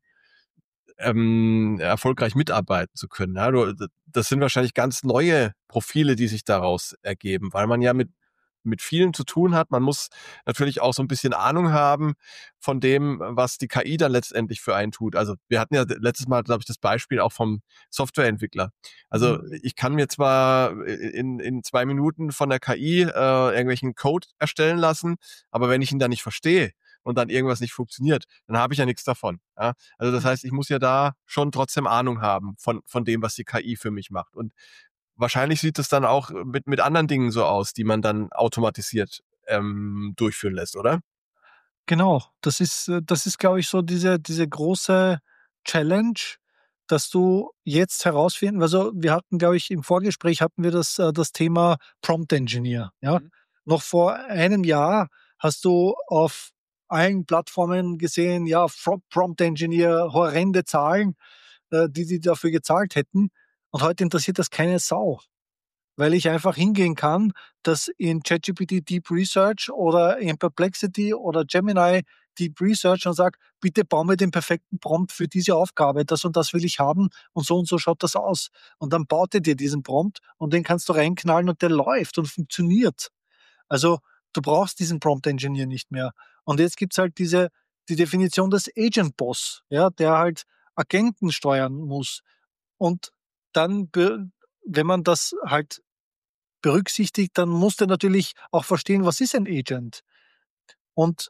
erfolgreich mitarbeiten zu können. Ja, das sind wahrscheinlich ganz neue Profile, die sich daraus ergeben, weil man ja mit vielen zu tun hat. Man muss natürlich auch so ein bisschen Ahnung haben von dem, was die KI dann letztendlich für einen tut. Also wir hatten ja letztes Mal, glaube ich, das Beispiel auch vom Softwareentwickler. Also Mhm. ich kann mir zwar in 2 Minuten von der KI irgendwelchen Code erstellen lassen, aber wenn ich ihn dann nicht verstehe und dann irgendwas nicht funktioniert, dann habe ich ja nichts davon. Ja? Also das heißt, ich muss ja da schon trotzdem Ahnung haben von dem, was die KI für mich macht. Und wahrscheinlich sieht es dann auch mit anderen Dingen so aus, die man dann automatisiert durchführen lässt, oder? Genau, das ist, glaube ich, so diese große Challenge, dass du jetzt herausfinden, also wir hatten, glaube ich, im Vorgespräch hatten wir das Thema Prompt Engineer. Ja? Mhm. Noch vor einem Jahr hast du auf allen Plattformen gesehen, ja, Prompt Engineer, horrende Zahlen, die dafür gezahlt hätten. Und heute interessiert das keine Sau, weil ich einfach hingehen kann, das in ChatGPT Deep Research oder in Perplexity oder Gemini Deep Research und sage, bitte bau mir den perfekten Prompt für diese Aufgabe. Das und das will ich haben und so schaut das aus. Und dann baut er dir diesen Prompt und den kannst du reinknallen und der läuft und funktioniert. Also du brauchst diesen Prompt Engineer nicht mehr. Und jetzt gibt's halt die Definition des Agent Boss, ja, der halt Agenten steuern muss. Und dann, wenn man das halt berücksichtigt, dann musst du natürlich auch verstehen, was ist ein Agent? Und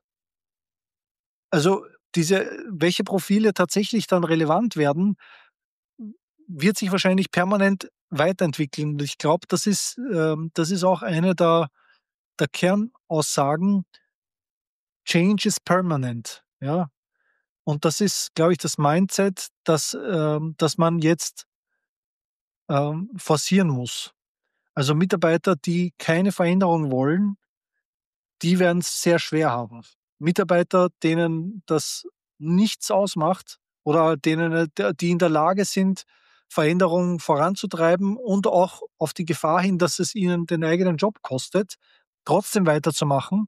also welche Profile tatsächlich dann relevant werden, wird sich wahrscheinlich permanent weiterentwickeln. Und ich glaube, das ist auch eine der Kernaussagen. Change is permanent. Ja? Und das ist, glaube ich, das Mindset, das man jetzt forcieren muss. Also Mitarbeiter, die keine Veränderung wollen, die werden es sehr schwer haben. Mitarbeiter, denen das nichts ausmacht oder die in der Lage sind, Veränderungen voranzutreiben und auch auf die Gefahr hin, dass es ihnen den eigenen Job kostet, trotzdem weiterzumachen,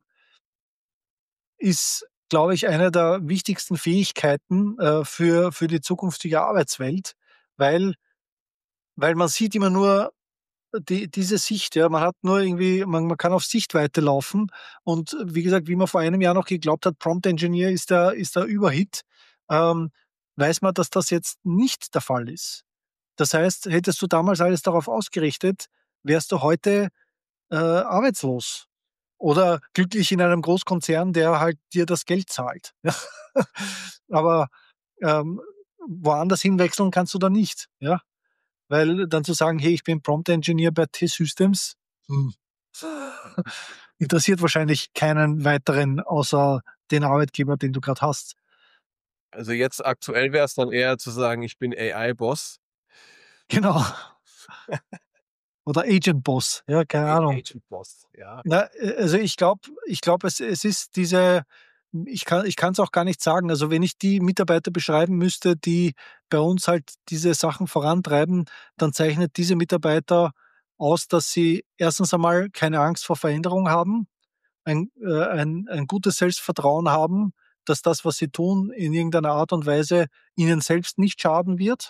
ist, glaube ich, eine der wichtigsten Fähigkeiten für die zukünftige Arbeitswelt, weil, weil man sieht immer nur diese Sicht, ja, man hat nur irgendwie man kann auf Sichtweite laufen und wie gesagt, wie man vor einem Jahr noch geglaubt hat, Prompt Engineer ist der Überhit, ähm, weiß man, dass das jetzt nicht der Fall ist. Das heißt, hättest du damals alles darauf ausgerichtet, wärst du heute, arbeitslos oder glücklich in einem Großkonzern, der halt dir das Geld zahlt. Aber, ähm, woanders hinwechseln kannst du da nicht, ja? Weil dann zu sagen: „Hey, ich bin Prompt Engineer bei T-Systems“, hm, interessiert wahrscheinlich keinen weiteren außer den Arbeitgeber, den du grad hast. Also jetzt aktuell wäre es dann eher zu sagen, ich bin AI-Boss. Genau. oder Agent Boss, ja, keine Ahnung. Agent Boss, ja. Na, also ich glaube, es ist ich kann es auch gar nicht sagen. Also, wenn ich die Mitarbeiter beschreiben müsste, die bei uns halt diese Sachen vorantreiben, dann zeichnet diese Mitarbeiter aus, dass sie erstens einmal keine Angst vor Veränderung haben, ein gutes Selbstvertrauen haben, dass das, was sie tun, in irgendeiner Art und Weise ihnen selbst nicht schaden wird,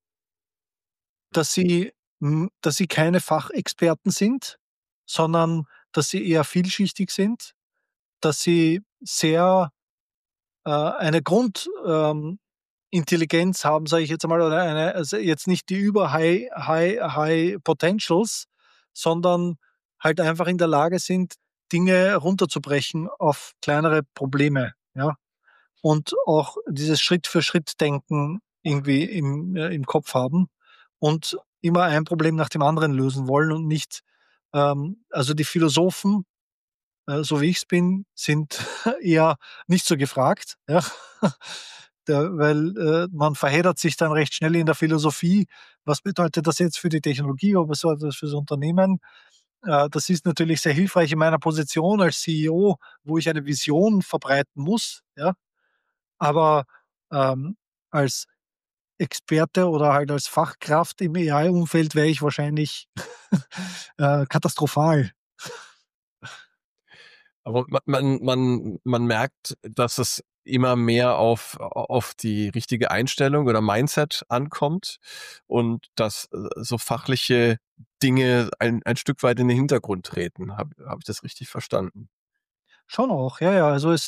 dass sie keine Fachexperten sind, sondern dass sie eher vielschichtig sind, dass sie sehr eine Intelligenz haben, sage ich jetzt einmal, oder also jetzt nicht die über High Potentials, sondern halt einfach in der Lage sind, Dinge runterzubrechen auf kleinere Probleme, ja? Und auch dieses Schritt-für-Schritt-Denken irgendwie im Kopf haben und immer ein Problem nach dem anderen lösen wollen und nicht also die Philosophen, so wie ich's bin, sind eher nicht so gefragt, ja. Man verheddert sich dann recht schnell in der Philosophie. Was bedeutet das jetzt für die Technologie? Was bedeutet das fürs Unternehmen? Das ist natürlich sehr hilfreich in meiner Position als CEO, wo ich eine Vision verbreiten muss, ja. Aber, ähm, als Experte oder halt als Fachkraft im AI-Umfeld wäre ich wahrscheinlich, katastrophal. Aber man merkt, dass es immer mehr auf die richtige Einstellung oder Mindset ankommt und dass so fachliche Dinge ein Stück weit in den Hintergrund treten. Hab ich das richtig verstanden? Schon auch, ja, ja. Also,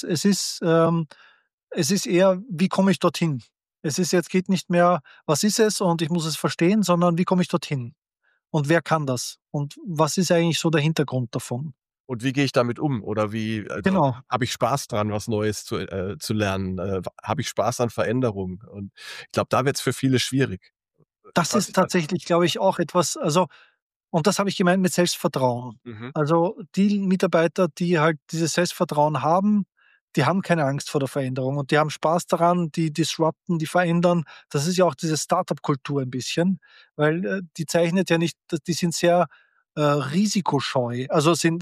es ist eher: „Wie komme ich dorthin?“ Es ist jetzt geht nicht mehr: „Was ist es und ich muss es verstehen“, sondern: „Wie komme ich dorthin? Und wer kann das? Und was ist eigentlich so der Hintergrund davon?“ Und wie gehe ich damit um? Oder wie, also Genau. habe ich Spaß dran, was Neues zu lernen? Habe ich Spaß an Veränderung? Und ich glaube, da wird es für viele schwierig. Das Was ist ich da tatsächlich, glaube ich, auch etwas und das habe ich gemeint mit Selbstvertrauen. mhm. Also, die Mitarbeiter, die halt dieses Selbstvertrauen haben, die haben keine Angst vor der Veränderung und die haben Spaß daran, die disrupten, die verändern. Das ist ja auch diese Start-up-Kultur ein bisschen, weil, die zeichnet ja nicht die sind sehr, risikoscheu, also sind,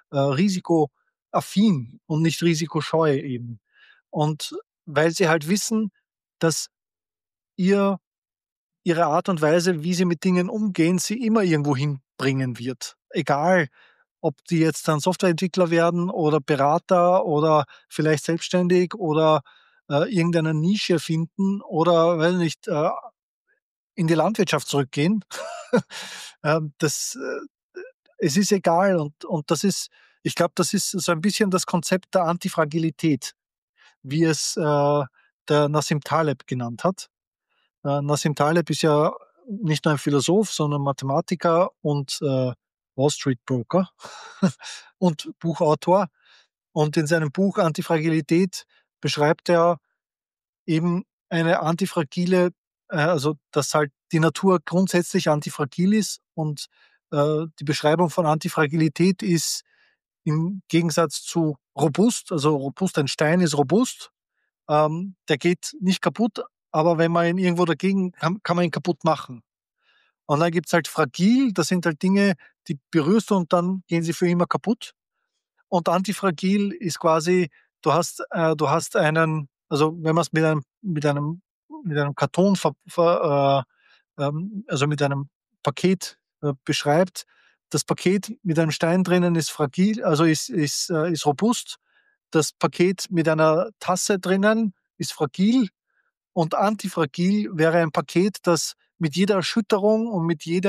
risikoaffin und nicht risikoscheu eben. Und weil sie halt wissen, dass ihr ihre Art und Weise, wie sie mit Dingen umgehen, sie immer irgendwo hinbringen wird. Egal, ob die jetzt dann Softwareentwickler werden oder Berater oder vielleicht selbstständig oder, irgendeine Nische finden oder, weiß nicht, in die Landwirtschaft zurückgehen. Das es ist egal und das ist ich glaube, das ist so ein bisschen das Konzept der Antifragilität, wie es, der Nassim Taleb genannt hat. Nassim Taleb ist ja nicht nur ein Philosoph, sondern Mathematiker und, Wall Street Broker und Buchautor. Und in seinem Buch Antifragilität beschreibt er eben eine antifragile also, dass halt die Natur grundsätzlich antifragil ist und, die Beschreibung von Antifragilität ist im Gegensatz zu robust, also robust ein Stein ist robust, der geht nicht kaputt, aber wenn man ihn irgendwo dagegen kann man ihn kaputt machen. Und dann gibt's halt fragil, das sind halt Dinge, die berührst du und dann gehen sie für immer kaputt. Und antifragil ist quasi, du hast einen also, wenn man's mit einem Karton also, mit einem Paket, beschreibt. Das Paket mit einem Stein drinnen ist fragil, also, ist robust. Das Paket mit einer Tasse drinnen ist fragil und antifragil wäre ein Paket, das mit jeder Erschütterung und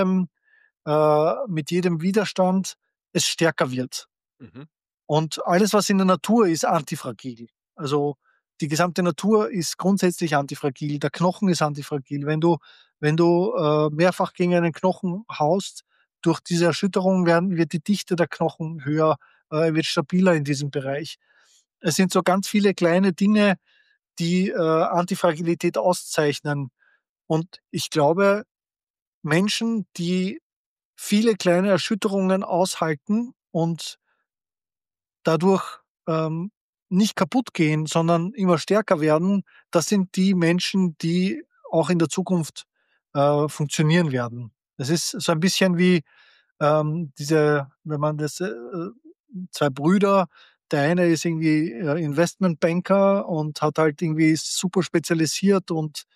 mit jedem Widerstand es stärker wird. Mhm. Und alles, was in der Natur ist, antifragil. Also, die gesamte Natur ist grundsätzlich antifragil. Der Knochen ist antifragil. Wenn du, mehrfach gegen einen Knochen haust, durch diese Erschütterung wird die Dichte der Knochen höher, wird stabiler in diesem Bereich. Es sind so ganz viele kleine Dinge, die, Antifragilität auszeichnen. Und ich glaube, Menschen, die viele kleine Erschütterungen aushalten und dadurch, nicht kaputt gehen, sondern immer stärker werden, das sind die Menschen, die auch in der Zukunft, funktionieren werden. Das ist so ein bisschen wie wenn man das, zwei Brüder, der eine ist irgendwie Investmentbanker und hat halt irgendwie super spezialisiert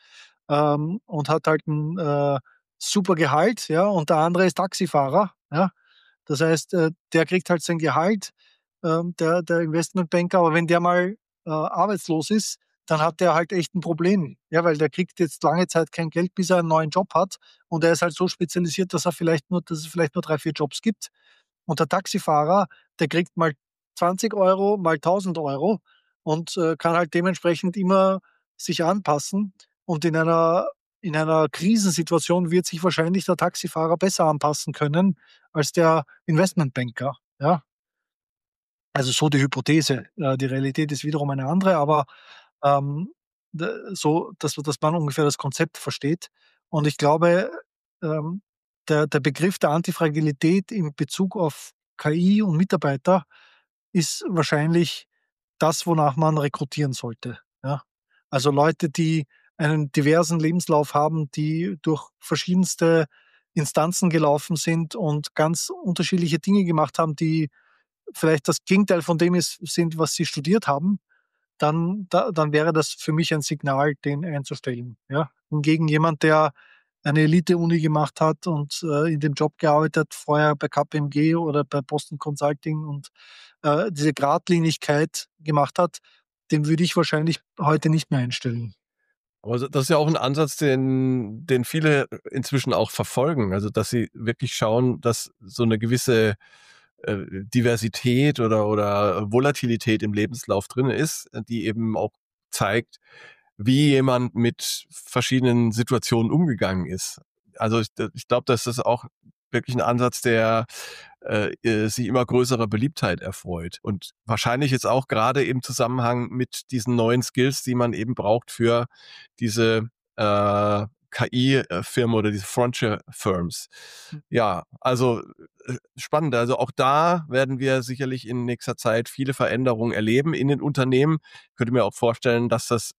und hat halt ein super Gehalt, ja, und der andere ist Taxifahrer, ja. Das heißt, der kriegt halt sein Gehalt, der Investmentbanker, aber wenn der mal arbeitslos ist, dann hat der halt echt ein Problem. Ja, weil der kriegt jetzt lange Zeit kein Geld, bis er einen neuen Job hat. Und er ist halt so spezialisiert, dass es vielleicht nur 3, 4 Jobs gibt. Und der Taxifahrer, der kriegt mal 20 € mal 1.000 € und kann halt dementsprechend immer sich anpassen. Und in einer Krisensituation wird sich wahrscheinlich der Taxifahrer besser anpassen können als der Investmentbanker. Ja, also so die Hypothese. Die Realität ist wiederum eine andere, aber ähm, so, dass man ungefähr das Konzept versteht. Und ich glaube, ähm, der Begriff der Antifragilität in Bezug auf KI und Mitarbeiter ist wahrscheinlich das, wonach man rekrutieren sollte. Ja? Also Leute, die einen diversen Lebenslauf haben, die durch verschiedenste Instanzen gelaufen sind und ganz unterschiedliche Dinge gemacht haben, die vielleicht das Gegenteil von dem sind, was sie studiert haben, dann wäre das für mich ein Signal, den einzustellen. Ja? Hingegen jemand, der eine Elite-Uni gemacht hat und in dem Job gearbeitet, vorher bei KPMG oder bei Boston Consulting und diese Geradlinigkeit gemacht hat, den würde ich wahrscheinlich heute nicht mehr einstellen. Aber das ist ja auch ein Ansatz, den viele inzwischen auch verfolgen. Also, dass sie wirklich schauen, dass so eine gewisse Diversität oder Volatilität im Lebenslauf drin ist, die eben auch zeigt, wie jemand mit verschiedenen Situationen umgegangen ist. Also ich glaube, das ist auch wirklich ein Ansatz, der sich immer größerer Beliebtheit erfreut. Und wahrscheinlich jetzt auch gerade im Zusammenhang mit diesen neuen Skills, die man eben braucht für diese KI-Firmen oder diese Frontier-Firms. Ja, also spannend. Also auch da werden wir sicherlich in nächster Zeit viele Veränderungen erleben in den Unternehmen. Ich könnte mir auch vorstellen, dass das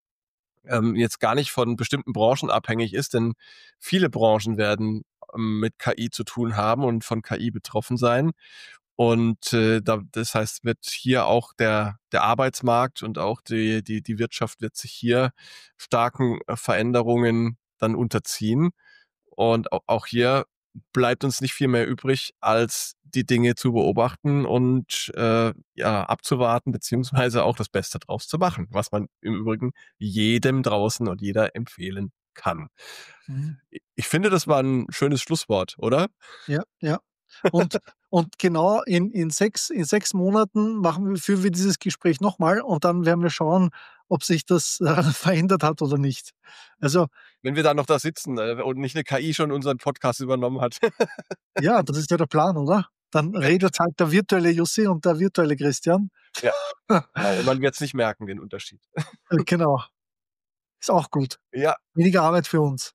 jetzt gar nicht von bestimmten Branchen abhängig ist, denn viele Branchen werden mit KI zu tun haben und von KI betroffen sein. Und das heißt, wird hier auch der Arbeitsmarkt und auch die Wirtschaft wird sich hier starken Veränderungen dann unterziehen. Und auch hier bleibt uns nicht viel mehr übrig, als die Dinge zu beobachten und ja, abzuwarten, beziehungsweise auch das Beste draus zu machen, was man im Übrigen jedem draußen und jeder empfehlen kann. Mhm. Ich finde, das war ein schönes Schlusswort, oder? Ja, ja. Und, und genau in 6 Monaten führen wir dieses Gespräch nochmal und dann werden wir schauen, ob sich das verändert hat oder nicht. Also Wenn wir da noch da sitzen und nicht eine KI schon unseren Podcast übernommen hat. ja, das ist ja der Plan, oder? Dann redet halt der virtuelle Jussi und der virtuelle Christian. Ja, genau. Und man wird es nicht merken, den Unterschied. Genau, ist auch gut. Ja, Weniger Arbeit für uns.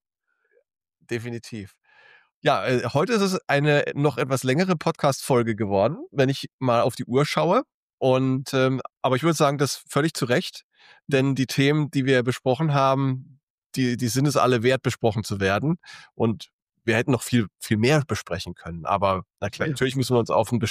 definitiv. Ja, heute ist es eine noch etwas längere Podcast-Folge geworden, wenn ich mal auf die Uhr schaue. Und aber ich würde sagen, das völlig zu Recht, denn die Themen, die wir besprochen haben, die sind es alle wert, besprochen zu werden. Und wir hätten noch viel mehr besprechen können. Aber na klar, Ja, natürlich müssen wir uns auf ein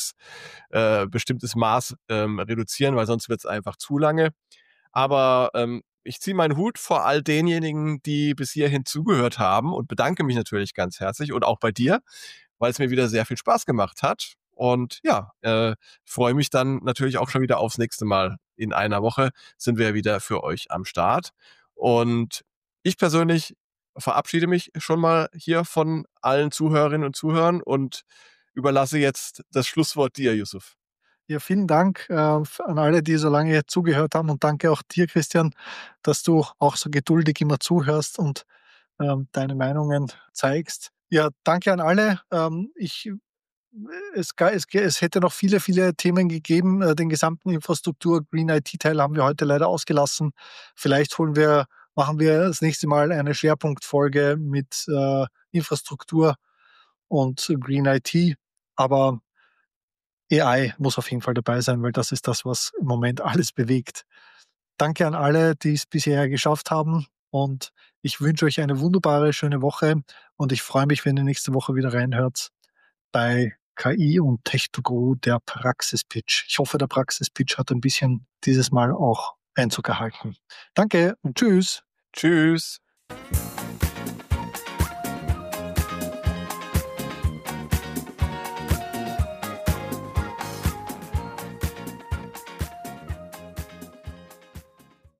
bestimmtes Maß reduzieren, weil sonst wird es einfach zu lange. Aber ich ziehe meinen Hut vor all denjenigen, die bis hierhin zugehört haben und bedanke mich natürlich ganz herzlich und auch bei dir, weil es mir wieder sehr viel Spaß gemacht hat. Und ja, freue mich dann natürlich auch schon wieder aufs nächste Mal. In einer Woche sind wir wieder für euch am Start. Und ich persönlich verabschiede mich schon mal hier von allen Zuhörerinnen und Zuhörern und überlasse jetzt das Schlusswort dir, Yusuf. ja, vielen Dank an alle, die so lange zugehört haben und danke auch dir, Christian, dass du auch so geduldig immer zuhörst und deine Meinungen zeigst. Ja, danke an alle. Es hätte noch viele, viele Themen gegeben. Den gesamten Infrastruktur Green IT-Teil haben wir heute leider ausgelassen. Vielleicht machen wir das nächste Mal eine Schwerpunktfolge mit Infrastruktur und Green IT. Aber AI muss auf jeden Fall dabei sein, weil das ist das, was im Moment alles bewegt. Danke an alle, die es bisher geschafft haben. Und ich wünsche euch eine wunderbare, schöne Woche. Und ich freue mich, wenn ihr nächste Woche wieder reinhört. bei KI und Tech2Go, der Praxispitch. Ich hoffe, der Praxispitch hat ein bisschen dieses Mal auch Einzug erhalten. Danke und tschüss. Tschüss.